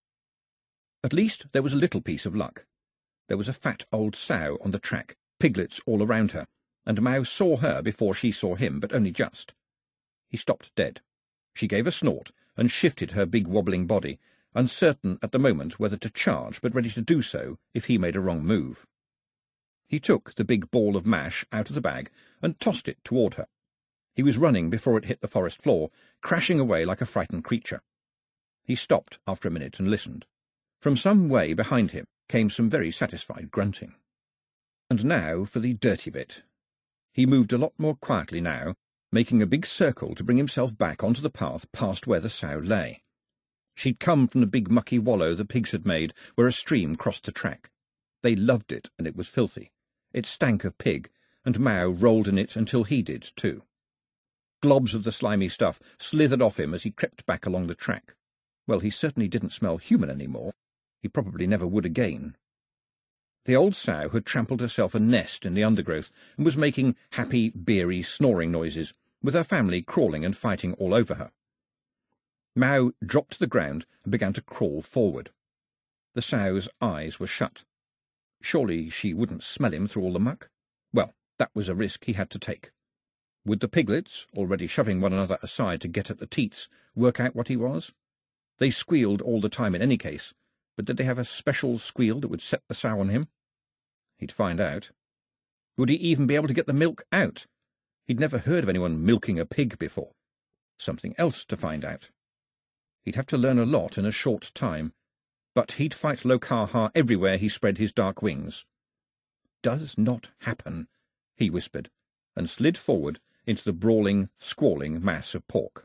At least there was a little piece of luck. There was a fat old sow on the track, piglets all around her, and Mao saw her before she saw him, but only just. He stopped dead. She gave a snort and shifted her big wobbling body, uncertain at the moment whether to charge, but ready to do so if he made a wrong move. He took the big ball of mash out of the bag and tossed it toward her. He was running before it hit the forest floor, crashing away like a frightened creature. He stopped after a minute and listened. From some way behind him came some very satisfied grunting. And now for the dirty bit. He moved a lot more quietly now, making a big circle to bring himself back onto the path past where the sow lay. She'd come from the big mucky wallow the pigs had made, where a stream crossed the track. They loved it, and it was filthy. It stank of pig, and Mao rolled in it until he did too. Globs of the slimy stuff slithered off him as he crept back along the track. Well, he certainly didn't smell human any more. He probably never would again. The old sow had trampled herself a nest in the undergrowth and was making happy, beery, snoring noises, with her family crawling and fighting all over her. Mao dropped to the ground and began to crawl forward. The sow's eyes were shut. Surely she wouldn't smell him through all the muck? Well, that was a risk he had to take. Would the piglets, already shoving one another aside to get at the teats, work out what he was? They squealed all the time in any case, but did they have a special squeal that would set the sow on him? He'd find out. Would he even be able to get the milk out? He'd never heard of anyone milking a pig before. Something else to find out. He'd have to learn a lot in a short time, but he'd fight Lokaha everywhere he spread his dark wings. "Does not happen," he whispered, and slid forward into the brawling, squalling mass of pork.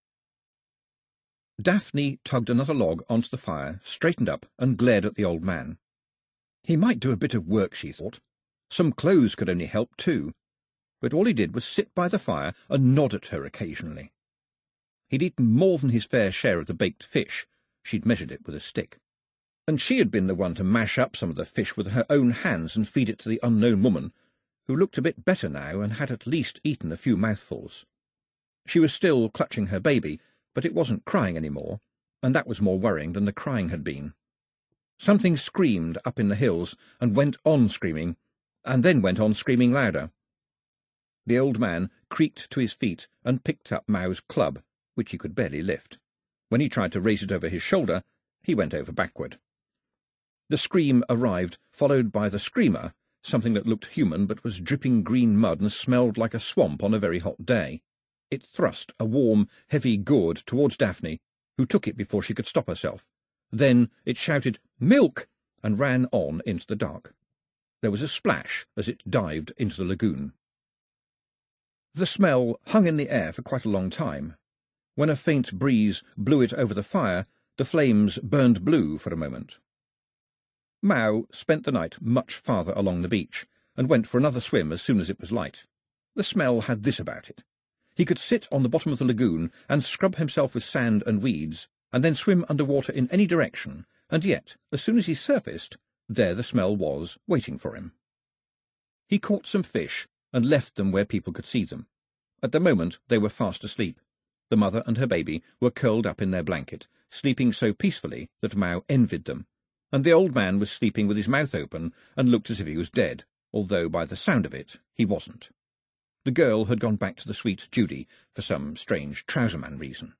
Daphne tugged another log onto the fire, straightened up, and glared at the old man. He might do a bit of work, she thought. Some clothes could only help too, but all he did was sit by the fire and nod at her occasionally. He'd eaten more than his fair share of the baked fish. She'd measured it with a stick. And she had been the one to mash up some of the fish with her own hands and feed it to the unknown woman, who looked a bit better now and had at least eaten a few mouthfuls. She was still clutching her baby, but it wasn't crying any more, and that was more worrying than the crying had been. Something screamed up in the hills, and went on screaming, and then went on screaming louder. The old man creaked to his feet and picked up Mao's club, which he could barely lift. When he tried to raise it over his shoulder, he went over backward. The scream arrived, followed by the screamer, something that looked human but was dripping green mud and smelled like a swamp on a very hot day. It thrust a warm, heavy gourd towards Daphne, who took it before she could stop herself. Then it shouted, "Milk!" and ran on into the dark. There was a splash as it dived into the lagoon. The smell hung in the air for quite a long time. When a faint breeze blew it over the fire, the flames burned blue for a moment. Mao spent the night much farther along the beach, and went for another swim as soon as it was light. The smell had this about it. He could sit on the bottom of the lagoon and scrub himself with sand and weeds, and then swim under water in any direction, and yet, as soon as he surfaced, there the smell was, waiting for him. He caught some fish and left them where people could see them. At the moment they were fast asleep. The mother and her baby were curled up in their blanket, sleeping so peacefully that Mao envied them, and the old man was sleeping with his mouth open and looked as if he was dead, although by the sound of it he wasn't. The girl had gone back to the sweet Judy for some strange trouserman reason.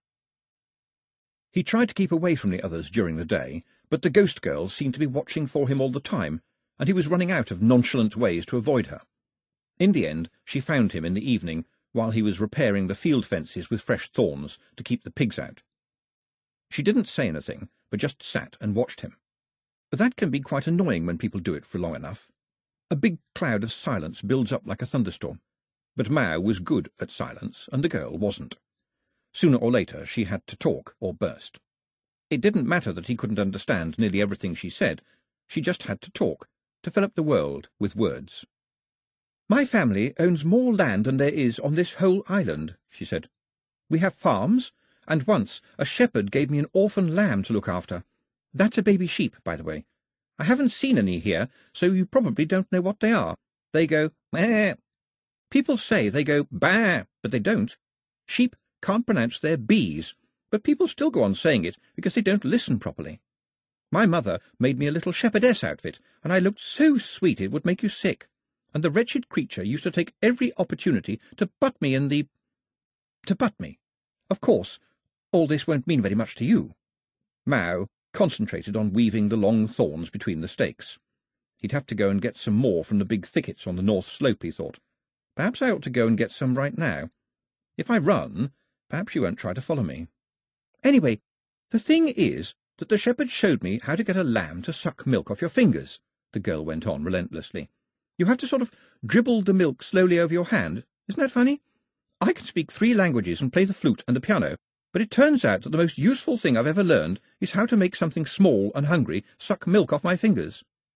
He tried to keep away from the others during the day, but the ghost girl seemed to be watching for him all the time, and he was running out of nonchalant ways to avoid her. In the end, she found him in the evening, while he was repairing the field fences with fresh thorns to keep the pigs out. She didn't say anything, but just sat and watched him. That can be quite annoying when people do it for long enough. A big cloud of silence builds up like a thunderstorm, but Mao was good at silence, and the girl wasn't. Sooner or later she had to talk or burst. It didn't matter that he couldn't understand nearly everything she said. She just had to talk, to fill up the world with words. "My family owns more land than there is on this whole island," she said. "We have farms, and once a shepherd gave me an orphan lamb to look after. That's a baby sheep, by the way. I haven't seen any here, so you probably don't know what they are. They go, meh. People say they go, bah, but they don't. Sheep can't pronounce their B's, but people still go on saying it because they don't listen properly. My mother made me a little shepherdess outfit, and I looked so sweet it would make you sick. And the wretched creature used to take every opportunity to butt me in the... to butt me. Of course, all this won't mean very much to you." Mao concentrated on weaving the long thorns between the stakes. He'd have to go and get some more from the big thickets on the north slope, he thought. Perhaps I ought to go and get some right now. If I run, perhaps you won't try to follow me. Anyway, the thing is that the shepherd showed me how to get a lamb to suck milk off your fingers, the girl went on relentlessly. You have to sort of dribble the milk slowly over your hand. Isn't that funny? I can speak three languages and play the flute and the piano, but it turns out that the most useful thing I've ever learned is how to make something small and hungry suck milk off my fingers.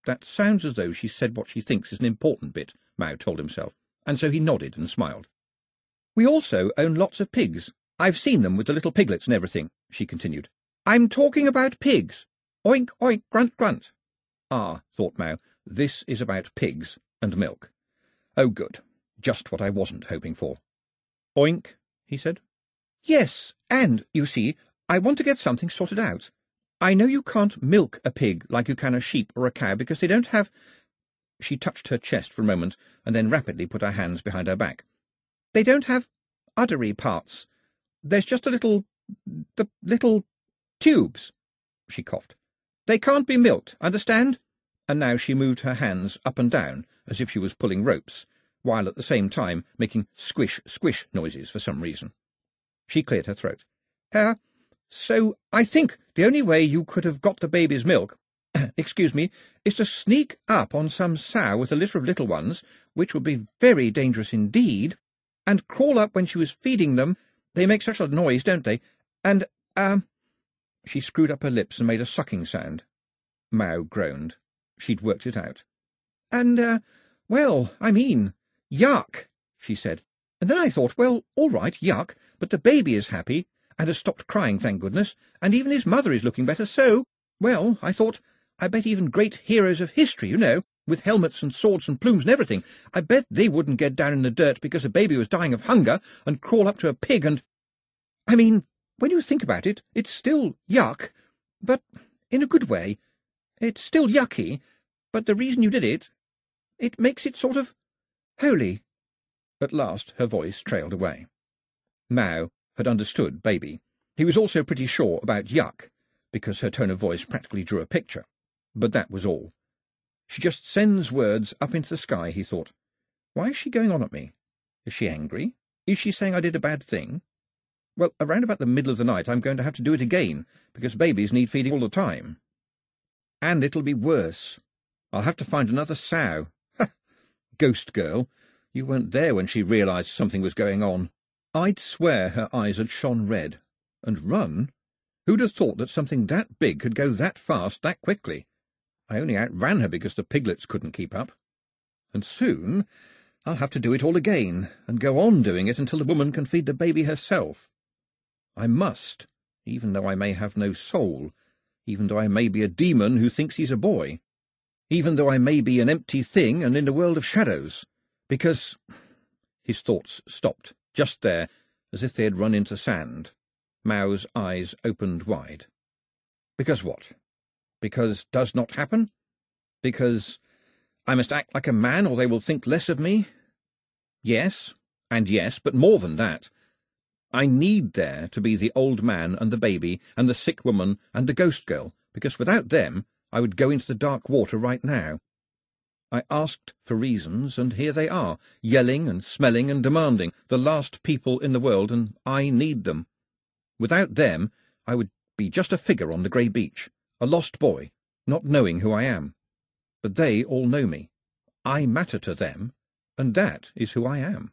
That sounds as though she said what she thinks is an important bit, Mao told himself, and so he nodded and smiled. "We also own lots of pigs. I've seen them with the little piglets and everything," she continued. "I'm talking about pigs. Oink, oink, grunt, grunt." Ah, thought Mao, this is about pigs and milk. Oh, good. Just what I wasn't hoping for. "Oink," he said. "Yes, and, you see, I want to get something sorted out. I know you can't milk a pig like you can a sheep or a cow because they don't have—" She touched her chest for a moment and then rapidly put her hands behind her back. "They don't have uddery parts. There's just a little... the little tubes." She coughed. "They can't be milked, understand?" And now she moved her hands up and down as if she was pulling ropes, while at the same time making squish-squish noises for some reason. She cleared her throat. Uh, so I think the only way you could have got the baby's milk, excuse me, is to sneak up on some sow with a litter of little ones, which would be very dangerous indeed, and crawl up when she was feeding them. They make such a noise, don't they? And, um... She screwed up her lips and made a sucking sound. Mao groaned. She'd worked it out. "And, uh, well, I mean, yuck," she said. "And then I thought, well, all right, yuck, but the baby is happy, and has stopped crying, thank goodness, and even his mother is looking better, so, well, I thought, I bet even great heroes of history, you know, with helmets and swords and plumes and everything, I bet they wouldn't get down in the dirt because a baby was dying of hunger and crawl up to a pig and... I mean, when you think about it, it's still yuck, but in a good way. It's still yucky, but the reason you did it, it makes it sort of holy." At last her voice trailed away. Mao had understood baby. He was also pretty sure about yuck, because her tone of voice practically drew a picture. But that was all. She just sends words up into the sky, he thought. Why is she going on at me? Is she angry? Is she saying I did a bad thing? Well, around about the middle of the night I'm going to have to do it again, because babies need feeding all the time. And it'll be worse. I'll have to find another sow. Ha! Ghost girl, you weren't there when she realised something was going on. I'd swear her eyes had shone red. And run? Who'd have thought that something that big could go that fast, that quickly? I only outran her because the piglets couldn't keep up. And soon I'll have to do it all again, and go on doing it until the woman can feed the baby herself. I must, even though I may have no soul, even though I may be a demon who thinks he's a boy, even though I may be an empty thing and in a world of shadows, because... His thoughts stopped, just there, as if they had run into sand. Mao's eyes opened wide. Because what? Because does not happen? Because I must act like a man or they will think less of me? Yes, and yes, but more than that. I need there to be the old man and the baby and the sick woman and the ghost girl, because without them I would go into the dark water right now. I asked for reasons, and here they are, yelling and smelling and demanding, the last people in the world, and I need them. Without them I would be just a figure on the grey beach, a lost boy, not knowing who I am. But they all know me. I matter to them, and that is who I am.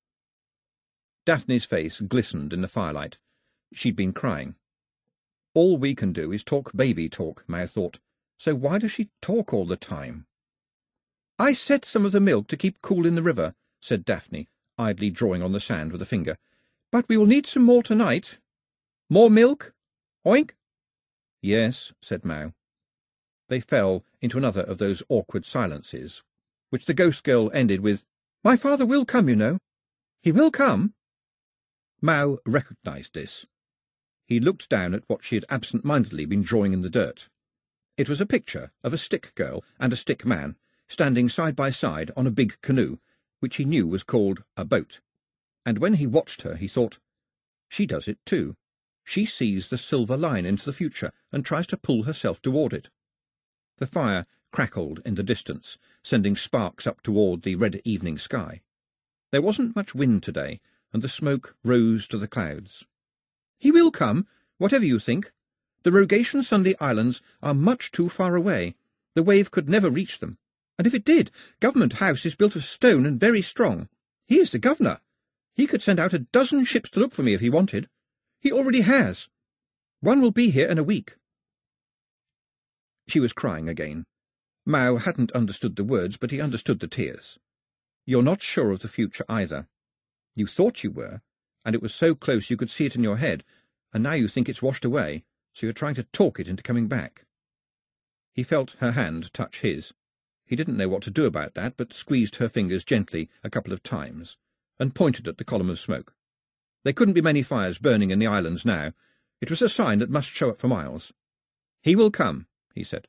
Daphne's face glistened in the firelight. She'd been crying. All we can do is talk baby talk, Mao thought, so why does she talk all the time? I set some of the milk to keep cool in the river, said Daphne, idly drawing on the sand with a finger. But we will need some more tonight. More milk? Oink? Yes, said Mao. They fell into another of those awkward silences, which the ghost girl ended with, My father will come, you know. He will come. Mao recognised this. He looked down at what she had absent-mindedly been drawing in the dirt. It was a picture of a stick girl and a stick man, standing side by side on a big canoe, which he knew was called a boat. And when he watched her, he thought, She does it too. She sees the silver line into the future and tries to pull herself toward it. The fire crackled in the distance, sending sparks up toward the red evening sky. There wasn't much wind today, and the smoke rose to the clouds. He will come, whatever you think. The Rogation Sunday Islands are much too far away. The wave could never reach them. And if it did, Government House is built of stone and very strong. He is the governor. He could send out a dozen ships to look for me if he wanted. He already has. One will be here in a week. She was crying again. Mao hadn't understood the words, but he understood the tears. You're not sure of the future either. You thought you were, and it was so close you could see it in your head, and now you think it's washed away, so you're trying to talk it into coming back. He felt her hand touch his. He didn't know what to do about that, but squeezed her fingers gently a couple of times, and pointed at the column of smoke. There couldn't be many fires burning in the islands now. It was a sign that must show up for miles. "He will come," he said.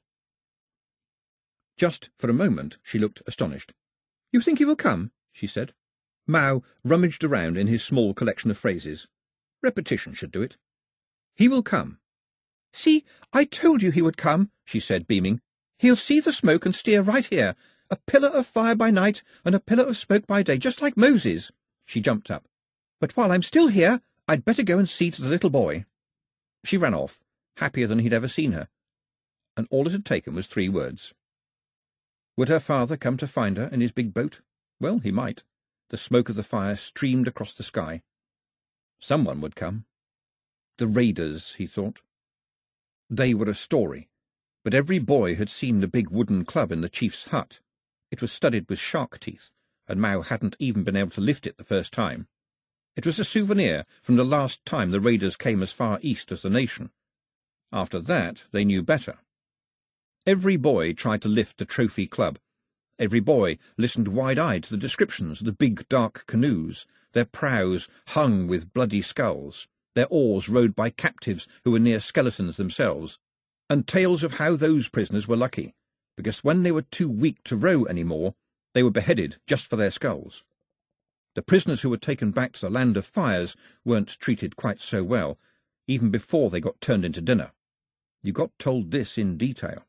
Just for a moment she looked astonished. "You think he will come?" she said. Mao rummaged around in his small collection of phrases. Repetition should do it. "He will come." "See, I told you he would come," she said, beaming. "He'll see the smoke and steer right here. A pillar of fire by night and a pillar of smoke by day, just like Moses." She jumped up. "But while I'm still here, I'd better go and see to the little boy." She ran off, happier than he'd ever seen her, and all it had taken was three words. Would her father come to find her in his big boat? Well, he might. The smoke of the fire streamed across the sky. Someone would come. The raiders, he thought. They were a story, but every boy had seen the big wooden club in the chief's hut. It was studded with shark teeth, and Mao hadn't even been able to lift it the first time. It was a souvenir from the last time the raiders came as far east as the nation. After that, they knew better. Every boy tried to lift the trophy club. Every boy listened wide-eyed to the descriptions of the big dark canoes, their prows hung with bloody skulls, their oars rowed by captives who were near skeletons themselves, and tales of how those prisoners were lucky, because when they were too weak to row any more, they were beheaded just for their skulls. The prisoners who were taken back to the land of fires weren't treated quite so well, even before they got turned into dinner. You got told this in detail.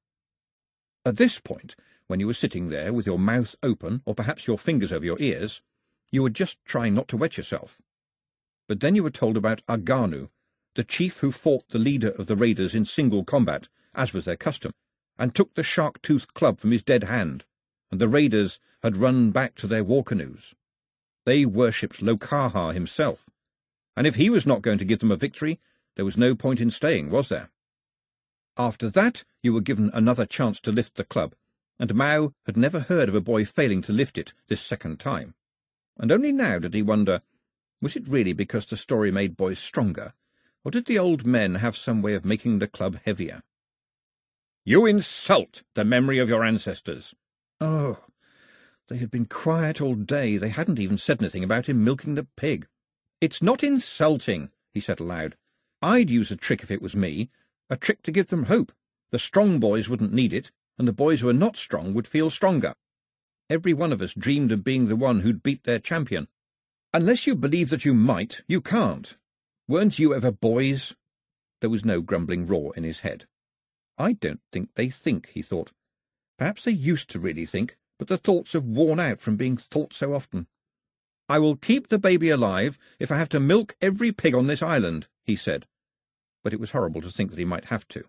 At this point, when you were sitting there with your mouth open, or perhaps your fingers over your ears, you were just trying not to wet yourself. But then you were told about Aganu, the chief who fought the leader of the raiders in single combat, as was their custom, and took the shark-toothed club from his dead hand, and the raiders had run back to their war canoes. They worshipped Lokaha himself, and if he was not going to give them a victory, there was no point in staying, was there? After that, you were given another chance to lift the club, and Mao had never heard of a boy failing to lift it this second time. And only now did he wonder, was it really because the story made boys stronger, or did the old men have some way of making the club heavier? "You insult the memory of your ancestors." Oh, they had been quiet all day. They hadn't even said anything about him milking the pig. "It's not insulting," he said aloud. "I'd use a trick if it was me, a trick to give them hope. The strong boys wouldn't need it, and the boys who are not strong would feel stronger. Every one of us dreamed of being the one who'd beat their champion. Unless you believe that you might, you can't. Weren't you ever boys?" There was no grumbling roar in his head. "I don't think they think," he thought. "Perhaps they used to really think, but the thoughts have worn out from being thought so often." "I will keep the baby alive if I have to milk every pig on this island," he said. But it was horrible to think that he might have to.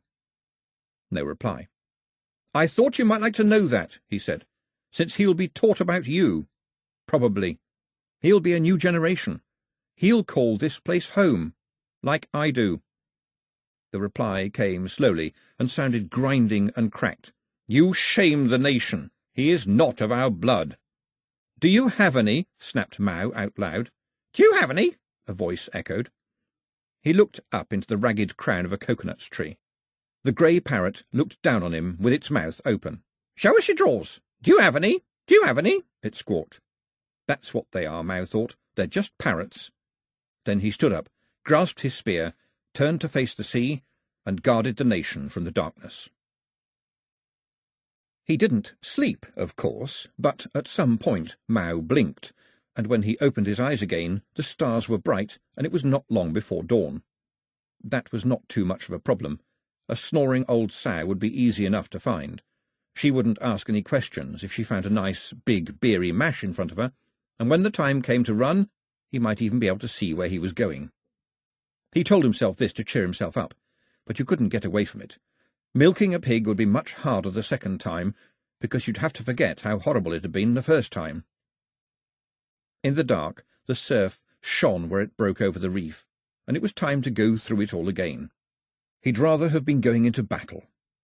No reply. "I thought you might like to know that," he said, "since he'll be taught about you. Probably. He'll be a new generation. He'll call this place home, like I do." The reply came slowly and sounded grinding and cracked. "You shame the nation. He is not of our blood." "Do you have any?" snapped Mao out loud. "Do you have any?" a voice echoed. He looked up into the ragged crown of a coconut tree. The grey parrot looked down on him with its mouth open. "Show us your drawers. Do you have any? Do you have any?" it squawked. That's what they are, Mao thought. They're just parrots. Then he stood up, grasped his spear, turned to face the sea, and guarded the nation from the darkness. He didn't sleep, of course, but at some point Mao blinked, and when he opened his eyes again, the stars were bright, and it was not long before dawn. That was not too much of a problem. A snoring old sow would be easy enough to find. She wouldn't ask any questions if she found a nice, big, beery mash in front of her, and when the time came to run, he might even be able to see where he was going. He told himself this to cheer himself up, but you couldn't get away from it. Milking a pig would be much harder the second time, because you'd have to forget how horrible it had been the first time. In the dark, the surf shone where it broke over the reef, and it was time to go through it all again. He'd rather have been going into battle.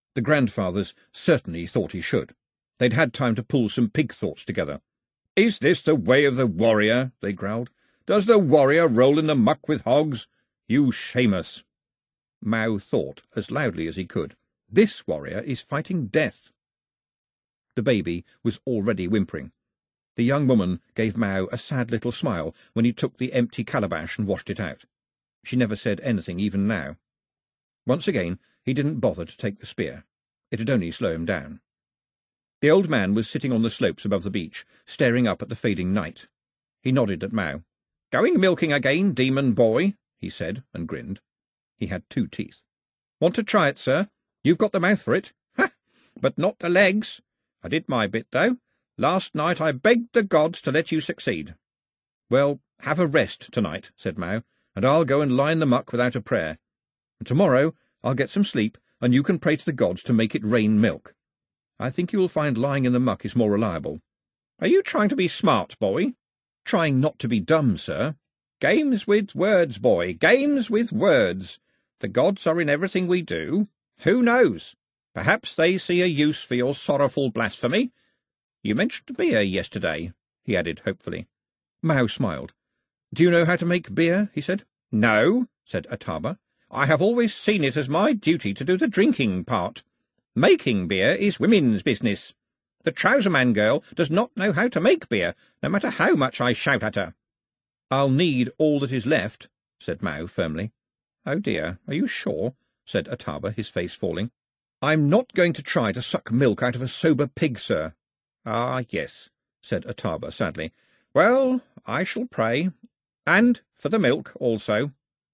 The grandfathers certainly thought he should. They'd had time to pull some pig thoughts together. "Is this the way of the warrior?" they growled. "Does the warrior roll in the muck with hogs? You shame us." Mao thought as loudly as he could. This warrior is fighting death. The baby was already whimpering. The young woman gave Mao a sad little smile when he took the empty calabash and washed it out. She never said anything even now. Once again he didn't bother to take the spear. It'd only slow him down. The old man was sitting on the slopes above the beach, staring up at the fading night. He nodded at Mao. "Going milking again, demon boy?" he said, and grinned. He had two teeth. "Want to try it, sir? You've got the mouth for it." "Ha! But not the legs. I did my bit, though. Last night I begged the gods to let you succeed." "Well, have a rest tonight," said Mao, "and I'll go and lie in the muck without a prayer. And tomorrow I'll get some sleep, and you can pray to the gods to make it rain milk. I think you'll find lying in the muck is more reliable." "Are you trying to be smart, boy?" "Trying not to be dumb, sir." "Games with words, boy, games with words. The gods are in everything we do. Who knows? Perhaps they see a use for your sorrowful blasphemy. You mentioned beer yesterday," he added hopefully. Mao smiled. "Do you know how to make beer?" he said. "No," said Ataba. "I have always seen it as my duty to do the drinking part. Making beer is women's business. The trouser-man girl does not know how to make beer, no matter how much I shout at her." "I'll need all that is left," said Mao firmly. "Oh dear, are you sure?" said Ataba, his face falling. "I'm not going to try to suck milk out of a sober pig, sir." "Ah, yes," said Ataba sadly. "Well, I shall pray. And for the milk also."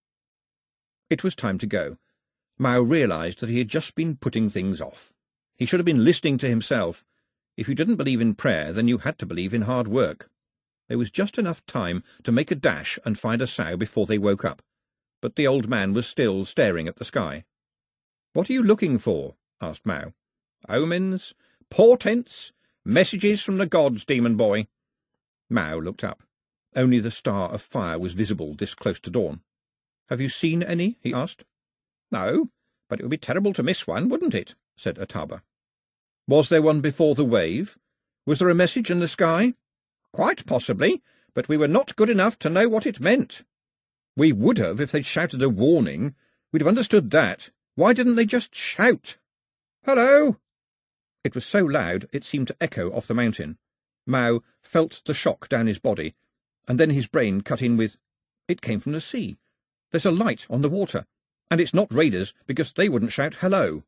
It was time to go. Mao realized that he had just been putting things off. He should have been listening to himself. If you didn't believe in prayer, then you had to believe in hard work. There was just enough time to make a dash and find a sow before they woke up, but the old man was still staring at the sky. "What are you looking for?" asked Mao. "Omens, portents, messages from the gods, demon boy." Mao looked up. Only the star of fire was visible this close to dawn. "Have you seen any?" he asked. "No, but it would be terrible to miss one, wouldn't it?" said Ataba. "Was there one before the wave? Was there a message in the sky?" "Quite possibly, but we were not good enough to know what it meant." "We would have if they'd shouted a warning. We'd have understood that. Why didn't they just shout?" "Hello!" It was so loud it seemed to echo off the mountain. Mao felt the shock down his body, and then his brain cut in with, "It came from the sea. There's a light on the water, and it's not raiders because they wouldn't shout hello."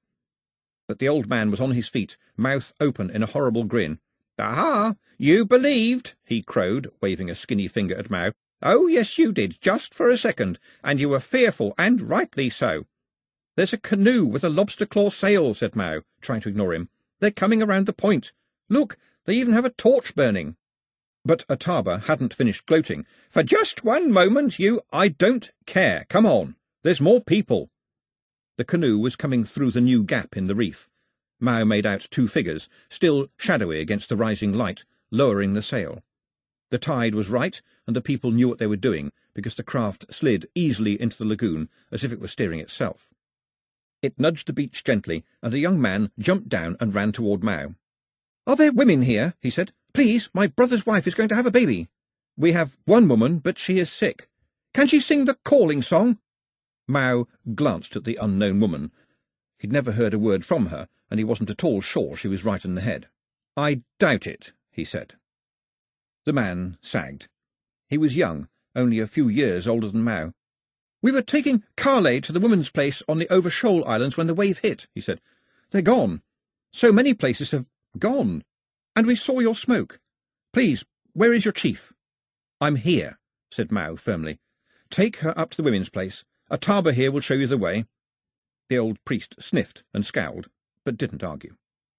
But the old man was on his feet, mouth open in a horrible grin. "Aha! You believed," he crowed, waving a skinny finger at Mao. "Oh, yes, you did, just for a second, and you were fearful, and rightly so." "There's a canoe with a lobster-claw sail," said Mao, trying to ignore him. "They're coming around the point. Look, they even have a torch burning." But Ataba hadn't finished gloating. "For just one moment, you—" "I don't care. Come on. There's more people." The canoe was coming through the new gap in the reef. Mao made out two figures, still shadowy against the rising light, lowering the sail. The tide was right, and the people knew what they were doing, because the craft slid easily into the lagoon as if it were steering itself. It nudged the beach gently, and a young man jumped down and ran toward Mao. "Are there women here?" he said. "Please, my brother's wife is going to have a baby." "We have one woman, but she is sick." "Can she sing the calling song?" Mao glanced at the unknown woman. He'd never heard a word from her, and he wasn't at all sure she was right in the head. "I doubt it," he said. The man sagged. He was young, only a few years older than Mao. "We were taking Carlay to the women's place on the Overshoal Islands when the wave hit," he said. "They're gone. So many places have gone. And we saw your smoke. Please, where is your chief?" "I'm here," said Mao firmly. "Take her up to the women's place. Ataba here will show you the way." The old priest sniffed and scowled, but didn't argue.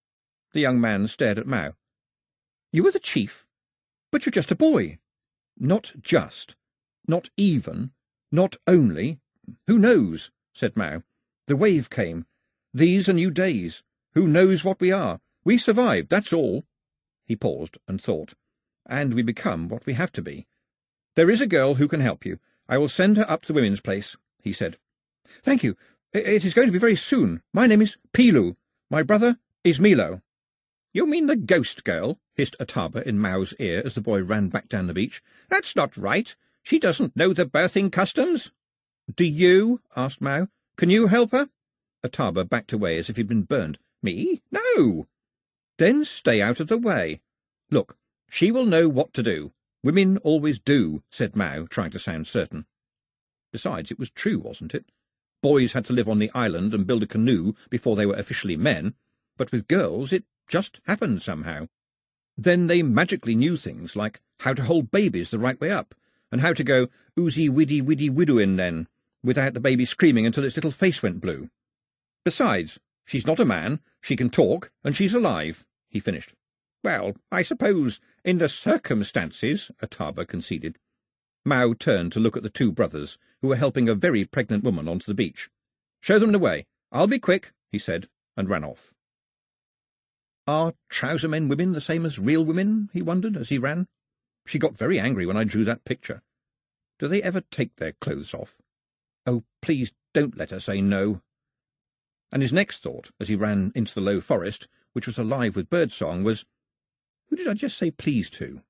The young man stared at Mao. "You were the chief? But you're just a boy." "Not just. Not even. Not only. Who knows?" said Mao. "The wave came. These are new days. Who knows what we are? We survived, that's all." He paused and thought. "And we become what we have to be. There is a girl who can help you. I will send her up to the women's place," he said. "Thank you. It is going to be very soon. My name is Pilu. My brother is Milo." "You mean the ghost girl?" hissed Ataba in Mao's ear as the boy ran back down the beach. "That's not right. She doesn't know the birthing customs." "Do you?" asked Mao. "Can you help her?" Ataba backed away as if he'd been burned. "Me? No." "Then stay out of the way. Look, she will know what to do. Women always do," said Mao, trying to sound certain. Besides, it was true, wasn't it? Boys had to live on the island and build a canoe before they were officially men, but with girls it just happened somehow. Then they magically knew things like how to hold babies the right way up, and how to go oozy widdy widdy widowin then, without the baby screaming until its little face went blue. Besides, she's not a man, she can talk, and she's alive, he finished. "Well, I suppose, in the circumstances," Ataba conceded. Mao turned to look at the two brothers, who were helping a very pregnant woman onto the beach. "Show them the way. I'll be quick," he said, and ran off. Are trouser-men women the same as real women? He wondered as he ran. She got very angry when I drew that picture. Do they ever take their clothes off? Oh, please don't let her say no. And his next thought, as he ran into the low forest, which was alive with birdsong, was, who did I just say please to?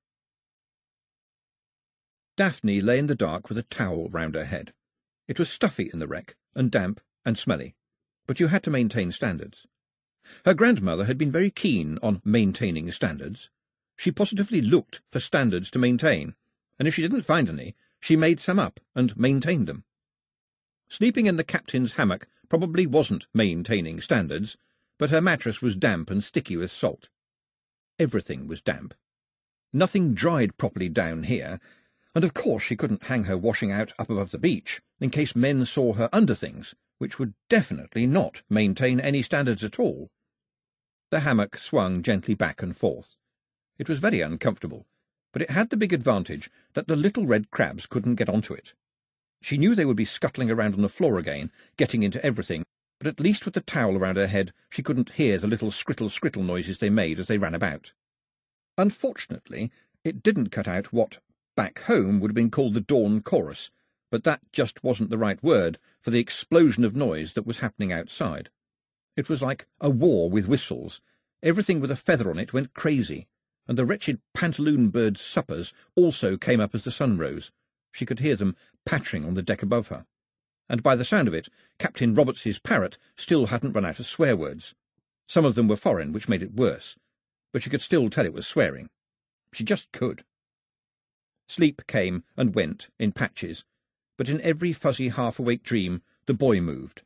Daphne lay in the dark with a towel round her head. It was stuffy in the wreck, and damp and smelly, but you had to maintain standards. Her grandmother had been very keen on maintaining standards. She positively looked for standards to maintain, and if she didn't find any, she made some up and maintained them. Sleeping in the captain's hammock probably wasn't maintaining standards, but her mattress was damp and sticky with salt. Everything was damp. Nothing dried properly down here, and of course she couldn't hang her washing out up above the beach, in case men saw her under things, which would definitely not maintain any standards at all. The hammock swung gently back and forth. It was very uncomfortable, but it had the big advantage that the little red crabs couldn't get onto it. She knew they would be scuttling around on the floor again, getting into everything, but at least with the towel around her head she couldn't hear the little skrittle-skrittle noises they made as they ran about. Unfortunately, it didn't cut out what back home would have been called the dawn chorus, but that just wasn't the right word for the explosion of noise that was happening outside. It was like a war with whistles. Everything with a feather on it went crazy, and the wretched pantaloon birds' suppers also came up as the sun rose. She could hear them pattering on the deck above her. And by the sound of it, Captain Roberts's parrot still hadn't run out of swear words. Some of them were foreign, which made it worse, but she could still tell it was swearing. She just could. Sleep came and went in patches, but in every fuzzy half-awake dream the boy moved.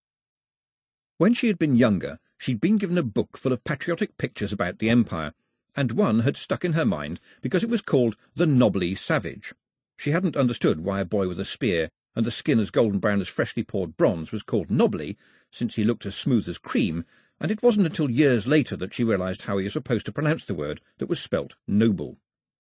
When she had been younger, she'd been given a book full of patriotic pictures about the Empire, and one had stuck in her mind because it was called The Knobbly Savage. She hadn't understood why a boy with a spear and the skin as golden brown as freshly poured bronze was called knobbly, since he looked as smooth as cream, and it wasn't until years later that she realised how he was supposed to pronounce the word that was spelt noble.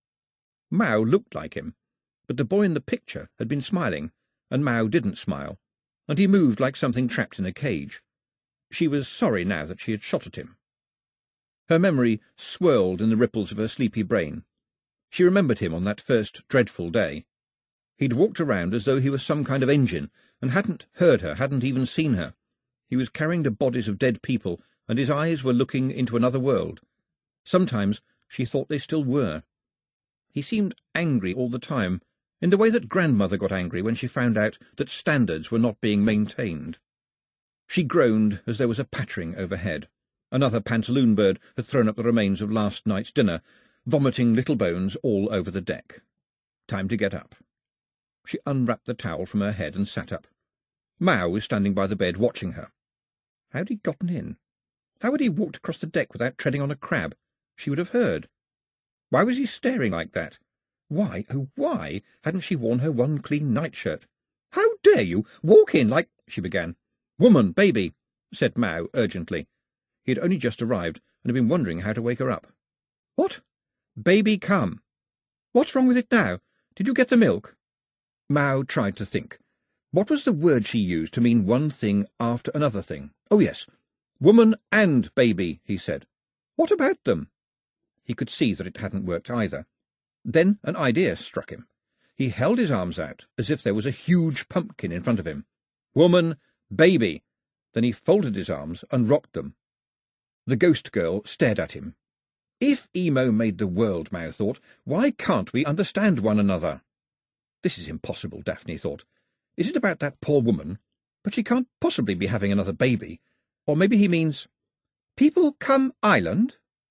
Mao looked like him, but the boy in the picture had been smiling, and Mao didn't smile, and he moved like something trapped in a cage. She was sorry now that she had shot at him. Her memory swirled in the ripples of her sleepy brain. She remembered him on that first dreadful day. He'd walked around as though he was some kind of engine, and hadn't heard her, hadn't even seen her. He was carrying the bodies of dead people, and his eyes were looking into another world. Sometimes she thought they still were. He seemed angry all the time, in the way that grandmother got angry when she found out that standards were not being maintained. She groaned as there was a pattering overhead. Another pantaloon bird had thrown up the remains of last night's dinner, vomiting little bones all over the deck. Time to get up. She unwrapped the towel from her head and sat up. Mao was standing by the bed watching her. How had he gotten in? How had he walked across the deck without treading on a crab? She would have heard. Why was he staring like that? Why, oh why, hadn't she worn her one clean nightshirt? How dare you walk in like— she began. Woman, baby, said Mao urgently. He had only just arrived and had been wondering how to wake her up. What? Baby, come. What's wrong with it now? Did you get the milk? Mao tried to think. What was the word she used to mean one thing after another thing? Oh, yes. Woman and baby, he said. What about them? He could see that it hadn't worked either. Then an idea struck him. He held his arms out as if there was a huge pumpkin in front of him. Woman, baby. Then he folded his arms and rocked them. The ghost girl stared at him. If Emo made the world, Mao thought, why can't we understand one another? This is impossible, Daphne thought. Is it about that poor woman? But she can't possibly be having another baby. Or maybe he means, people come island?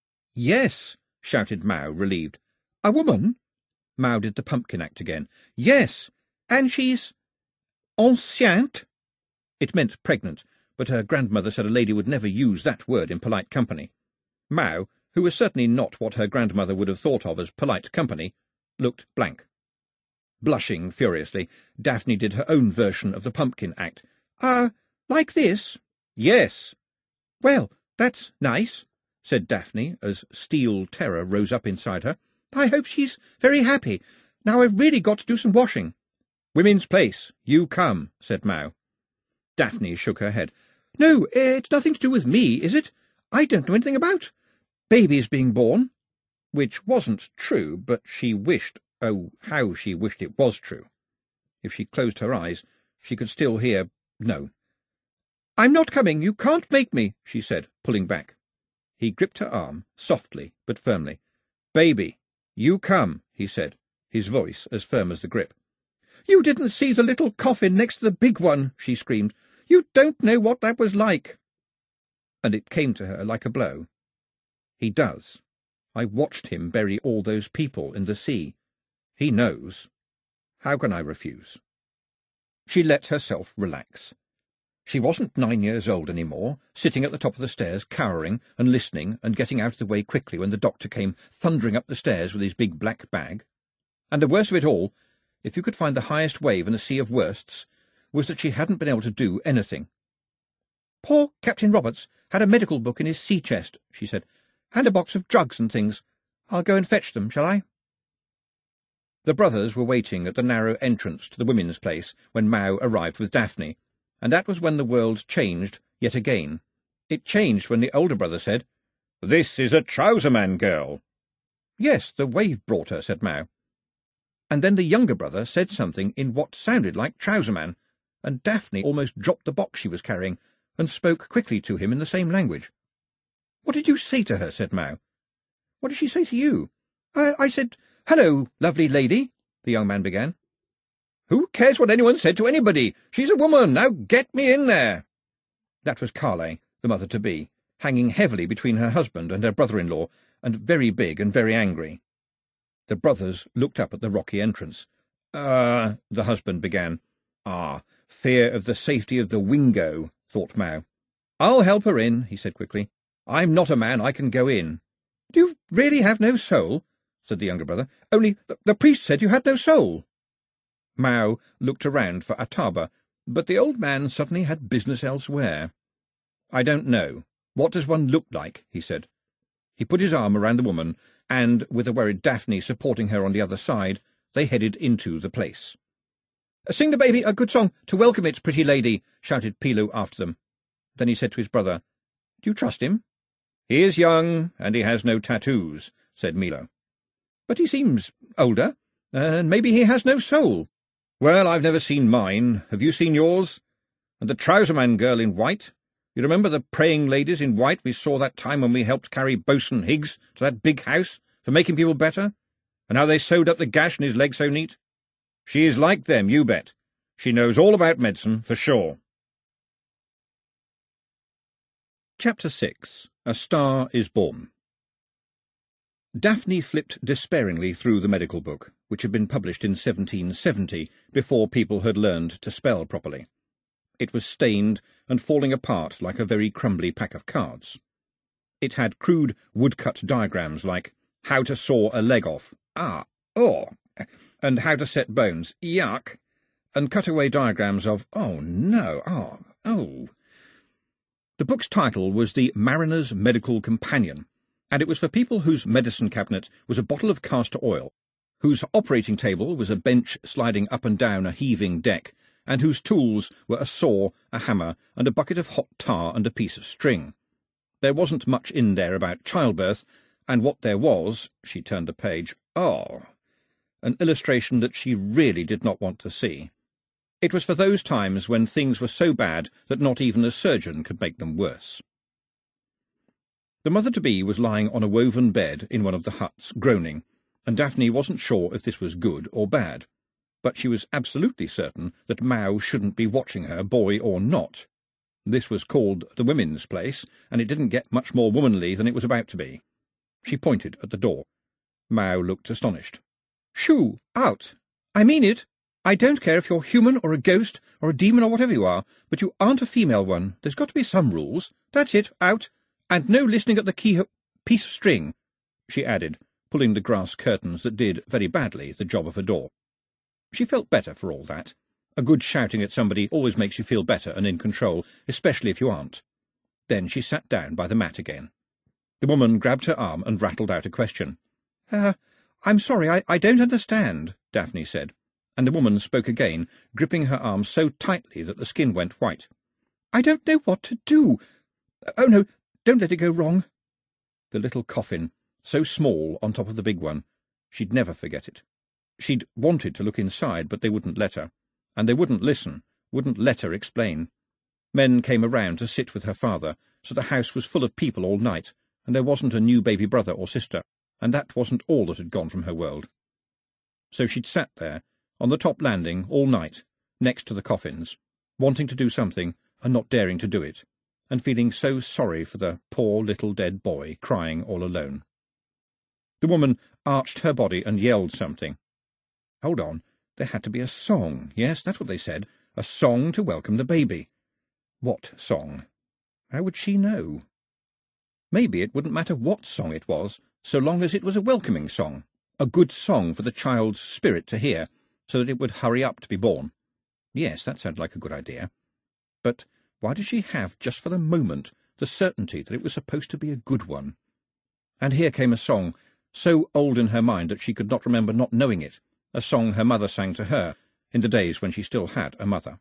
Yes, shouted Mao, relieved. A woman? Mao did the pumpkin act again. Yes, and she's enceinte? It meant pregnant, but her grandmother said a lady would never use that word in polite company. Mao, who was certainly not what her grandmother would have thought of as polite company, looked blank. Blushing furiously, Daphne did her own version of the pumpkin act. Ah, uh, like this? Yes. Well, that's nice, said Daphne, as steel terror rose up inside her. I hope she's very happy. Now I've really got to do some washing. Women's place. You come, said Mao. Daphne shook her head. No, it's nothing to do with me, is it? I don't know anything about babies being born. Which wasn't true, but she wished, oh, how she wished it was true. If she closed her eyes, she could still hear, no. I'm not coming, you can't make me, she said, pulling back. He gripped her arm, softly but firmly. Baby, you come, he said, his voice as firm as the grip. You didn't see the little coffin next to the big one, she screamed. You don't know what that was like. And it came to her like a blow. He does. I watched him bury all those people in the sea. He knows. How can I refuse? She let herself relax. She wasn't nine years old any more, sitting at the top of the stairs, cowering and listening and getting out of the way quickly when the doctor came thundering up the stairs with his big black bag. And the worst of it all, if you could find the highest wave in a sea of worsts, was that she hadn't been able to do anything. Poor Captain Roberts had a medical book in his sea chest, she said, and a box of drugs and things. I'll go and fetch them, shall I? The brothers were waiting at the narrow entrance to the women's place when Mao arrived with Daphne, and that was when the world changed yet again. It changed when the older brother said, This is a trouser-man girl. Yes, the wave brought her, said Mao. And then the younger brother said something in what sounded like trouser-man, and Daphne almost dropped the box she was carrying, and spoke quickly to him in the same language. What did you say to her? Said Mao. What did she say to you? I, I said, Hello, lovely lady, the young man began. Who cares what anyone said to anybody? She's a woman. Now get me in there. That was Carlay, the mother-to-be, hanging heavily between her husband and her brother-in-law, and very big and very angry. The brothers looked up at the rocky entrance. Ah, uh, the husband began. Ah, fear of the safety of the Wingo, thought Mao. I'll help her in, he said quickly. I'm not a man, I can go in. Do you really have no soul? Said the younger brother. Only the, the priest said you had no soul. Mao looked around for Ataba, but the old man suddenly had business elsewhere. I don't know. What does one look like? He said. He put his arm around the woman, and, with a worried Daphne supporting her on the other side, they headed into the place. Sing the baby a good song to welcome it, pretty lady, shouted Pilou after them. Then he said to his brother, Do you trust him? He is young, and he has no tattoos, said Milo. But he seems older, and maybe he has no soul. Well, I've never seen mine. Have you seen yours? And the trouser-man girl in white? You remember the praying ladies in white we saw that time when we helped carry Bosun Higgs to that big house for making people better? And how they sewed up the gash in his leg so neat? She is like them, you bet. She knows all about medicine, for sure. Chapter six. A Star is Born. Daphne flipped despairingly through the medical book, which had been published in seventeen seventy, before people had learned to spell properly. It was stained and falling apart like a very crumbly pack of cards. It had crude woodcut diagrams like how to saw a leg off, ah, oh, and how to set bones, yuck, and cutaway diagrams of, oh no, oh, oh. The book's title was The Mariner's Medical Companion, and it was for people whose medicine cabinet was a bottle of castor oil, whose operating table was a bench sliding up and down a heaving deck, and whose tools were a saw, a hammer, and a bucket of hot tar and a piece of string. There wasn't much in there about childbirth, and what there was, she turned a page, oh, an illustration that she really did not want to see. It was for those times when things were so bad that not even a surgeon could make them worse. The mother-to-be was lying on a woven bed in one of the huts, groaning, and Daphne wasn't sure if this was good or bad. But she was absolutely certain that Mao shouldn't be watching her, boy or not. This was called the women's place, and it didn't get much more womanly than it was about to be. She pointed at the door. Mao looked astonished. "Shoo! Out! I mean it! I don't care if you're human or a ghost or a demon or whatever you are, but you aren't a female one. There's got to be some rules. That's it, out! And no listening at the keyhole piece of string," she added, pulling the grass curtains that did, very badly, the job of a door. She felt better for all that. A good shouting at somebody always makes you feel better and in control, especially if you aren't. Then she sat down by the mat again. The woman grabbed her arm and rattled out a question. Uh, I'm sorry, I, I don't understand," Daphne said, and the woman spoke again, gripping her arm so tightly that the skin went white. "I don't know what to do. Oh, no, don't let it go wrong." The little coffin, so small on top of the big one. She'd never forget it. She'd wanted to look inside, but they wouldn't let her. And they wouldn't listen, wouldn't let her explain. Men came around to sit with her father, so the house was full of people all night, and there wasn't a new baby brother or sister, and that wasn't all that had gone from her world. So she'd sat there, on the top landing, all night, next to the coffins, wanting to do something and not daring to do it, and feeling so sorry for the poor little dead boy crying all alone. The woman arched her body and yelled something. Hold on. There had to be a song. Yes, that's what they said. A song to welcome the baby. What song? How would she know? Maybe it wouldn't matter what song it was, so long as it was a welcoming song, a good song for the child's spirit to hear, so that it would hurry up to be born. Yes, that sounded like a good idea. But why did she have, just for the moment, the certainty that it was supposed to be a good one? And here came a song, so old in her mind that she could not remember not knowing it, a song her mother sang to her, in the days when she still had a mother.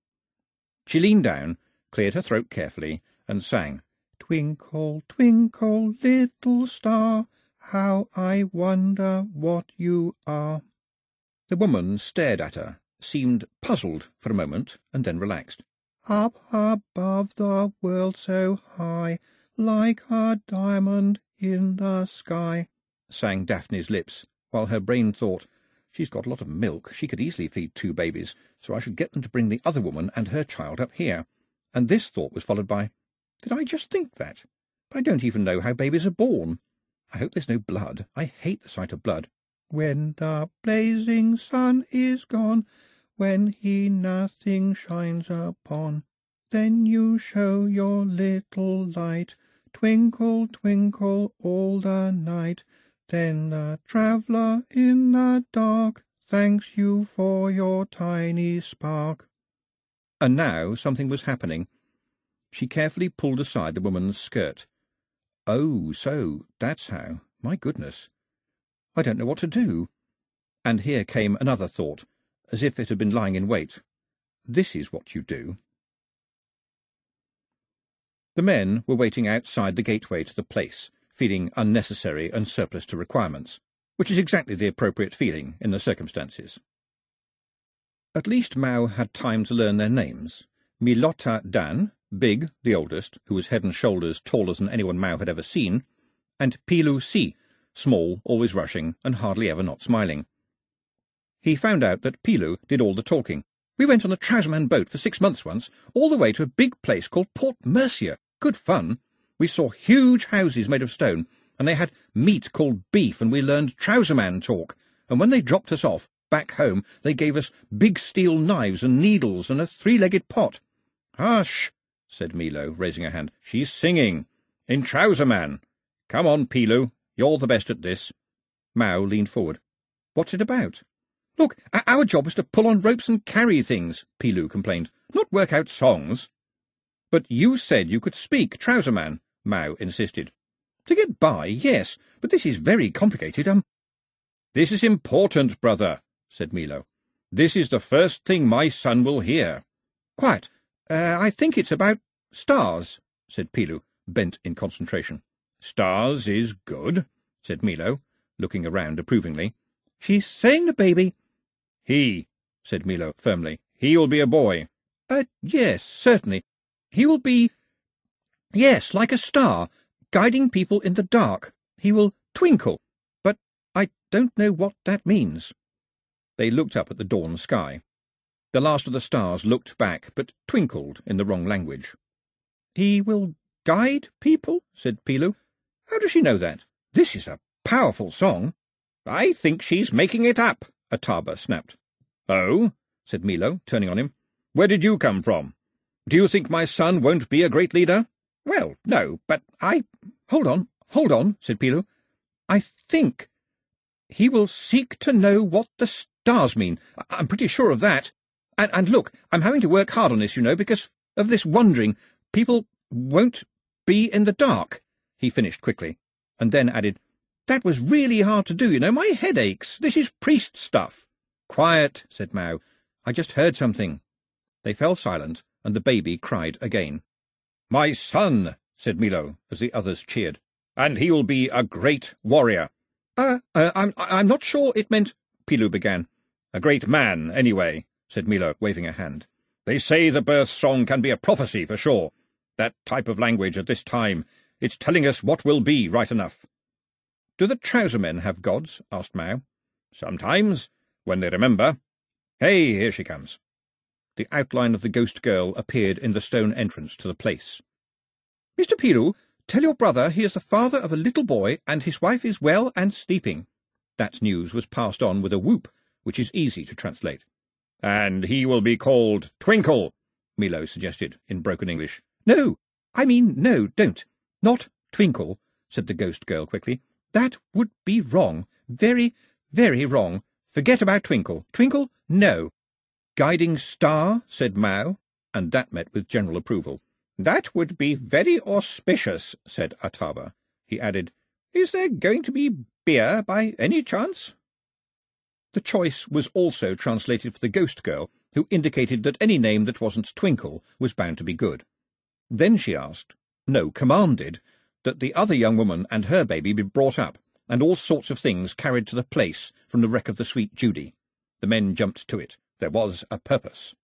She leaned down, cleared her throat carefully, and sang, "Twinkle, twinkle, little star, how I wonder what you are." The woman stared at her, seemed puzzled for a moment, and then relaxed. "Up above the world so high, like a diamond in the sky," sang Daphne's lips, while her brain thought, "She's got a lot of milk. She could easily feed two babies, so I should get them to bring the other woman and her child up here." And this thought was followed by, "Did I just think that? But I don't even know how babies are born. I hope there's no blood. I hate the sight of blood. When the blazing sun is gone, when he nothing shines upon, then you show your little light, twinkle, twinkle all the night. Then the traveller in the dark thanks you for your tiny spark." And now something was happening. She carefully pulled aside the woman's skirt. "Oh, so that's how. My goodness. I don't know what to do." And here came another thought, as if it had been lying in wait. This is what you do. The men were waiting outside the gateway to the place, feeling unnecessary and surplus to requirements, which is exactly the appropriate feeling in the circumstances. At least Mao had time to learn their names. Milota Dan, big, the oldest, who was head and shoulders taller than anyone Mao had ever seen, and Pilu Si, small, always rushing, and hardly ever not smiling. He found out that Pilu did all the talking. "We went on a trouserman boat for six months once, all the way to a big place called Port Mercia. Good fun. We saw huge houses made of stone, and they had meat called beef, and we learned trouserman talk, and when they dropped us off, back home, they gave us big steel knives and needles and a three-legged pot." "Hush," said Milo, raising a hand. "She's singing. In Trouserman. Come on, Pilu. You're the best at this." Mao leaned forward. "What's it about?" "Look, our job was to pull on ropes and carry things," Pilu complained, "not work out songs." "But you said you could speak Trouserman," Mao insisted. "To get by, yes, but this is very complicated, um—" "This is important, brother," said Milo. "This is the first thing my son will hear." "Quiet. Uh, I think it's about stars," said Pilu, bent in concentration. "Stars is good," said Milo, looking around approvingly. "She's saying the baby—" "He," said Milo firmly. "He'll be a boy." "Uh, yes, certainly. He will be— yes, like a star. guiding people in the dark. He will twinkle, but I don't know what that means." They looked up at the dawn sky. The last of the stars looked back, but twinkled in the wrong language. "He will guide people?" said Pilou. "How does she know that? This is a powerful song." "I think she's making it up," Ataba snapped. "Oh?" said Milo, turning on him. "Where did you come from? Do you think my son won't be a great leader?" "Well, no, but I—" "Hold on, hold on," said Pilou. "I think he will seek to know what the stars mean. I'm pretty sure of that. And, and look, I'm having to work hard on this, you know, because of this wandering. People won't be in the dark," he finished quickly, and then added, "That was really hard to do, you know. My head aches. This is priest stuff." "Quiet," said Mao. "I just heard something." They fell silent, and the baby cried again. "My son," said Milo, as the others cheered, "and he'll be a great warrior." Uh, uh I'm, I'm not sure it meant—" Pilou began. "A great man, anyway," said Milo, waving a hand. "They say the birth song can be a prophecy for sure. That type of language at this time, it's telling us what will be right enough." "Do the trouser-men have gods?" asked Mao. "Sometimes, when they remember. Hey, here she comes." The outline of the ghost girl appeared in the stone entrance to the place. "Mister Pilou, tell your brother he is the father of a little boy, and his wife is well and sleeping." That news was passed on with a whoop, which is easy to translate. "And he will be called Twinkle," Milo suggested in broken English. "No, I mean no, don't. Not Twinkle," said the ghost girl quickly. "That would be wrong. Very, very wrong. Forget about Twinkle. Twinkle, no." "Guiding star," said Mao, and that met with general approval. "That would be very auspicious," said Ataba. He added, "Is there going to be beer by any chance?" The choice was also translated for the ghost girl, who indicated that any name that wasn't Twinkle was bound to be good. Then she asked, no, commanded, that the other young woman and her baby be brought up, and all sorts of things carried to the place from the wreck of the Sweet Judy. The men jumped to it. There was a purpose.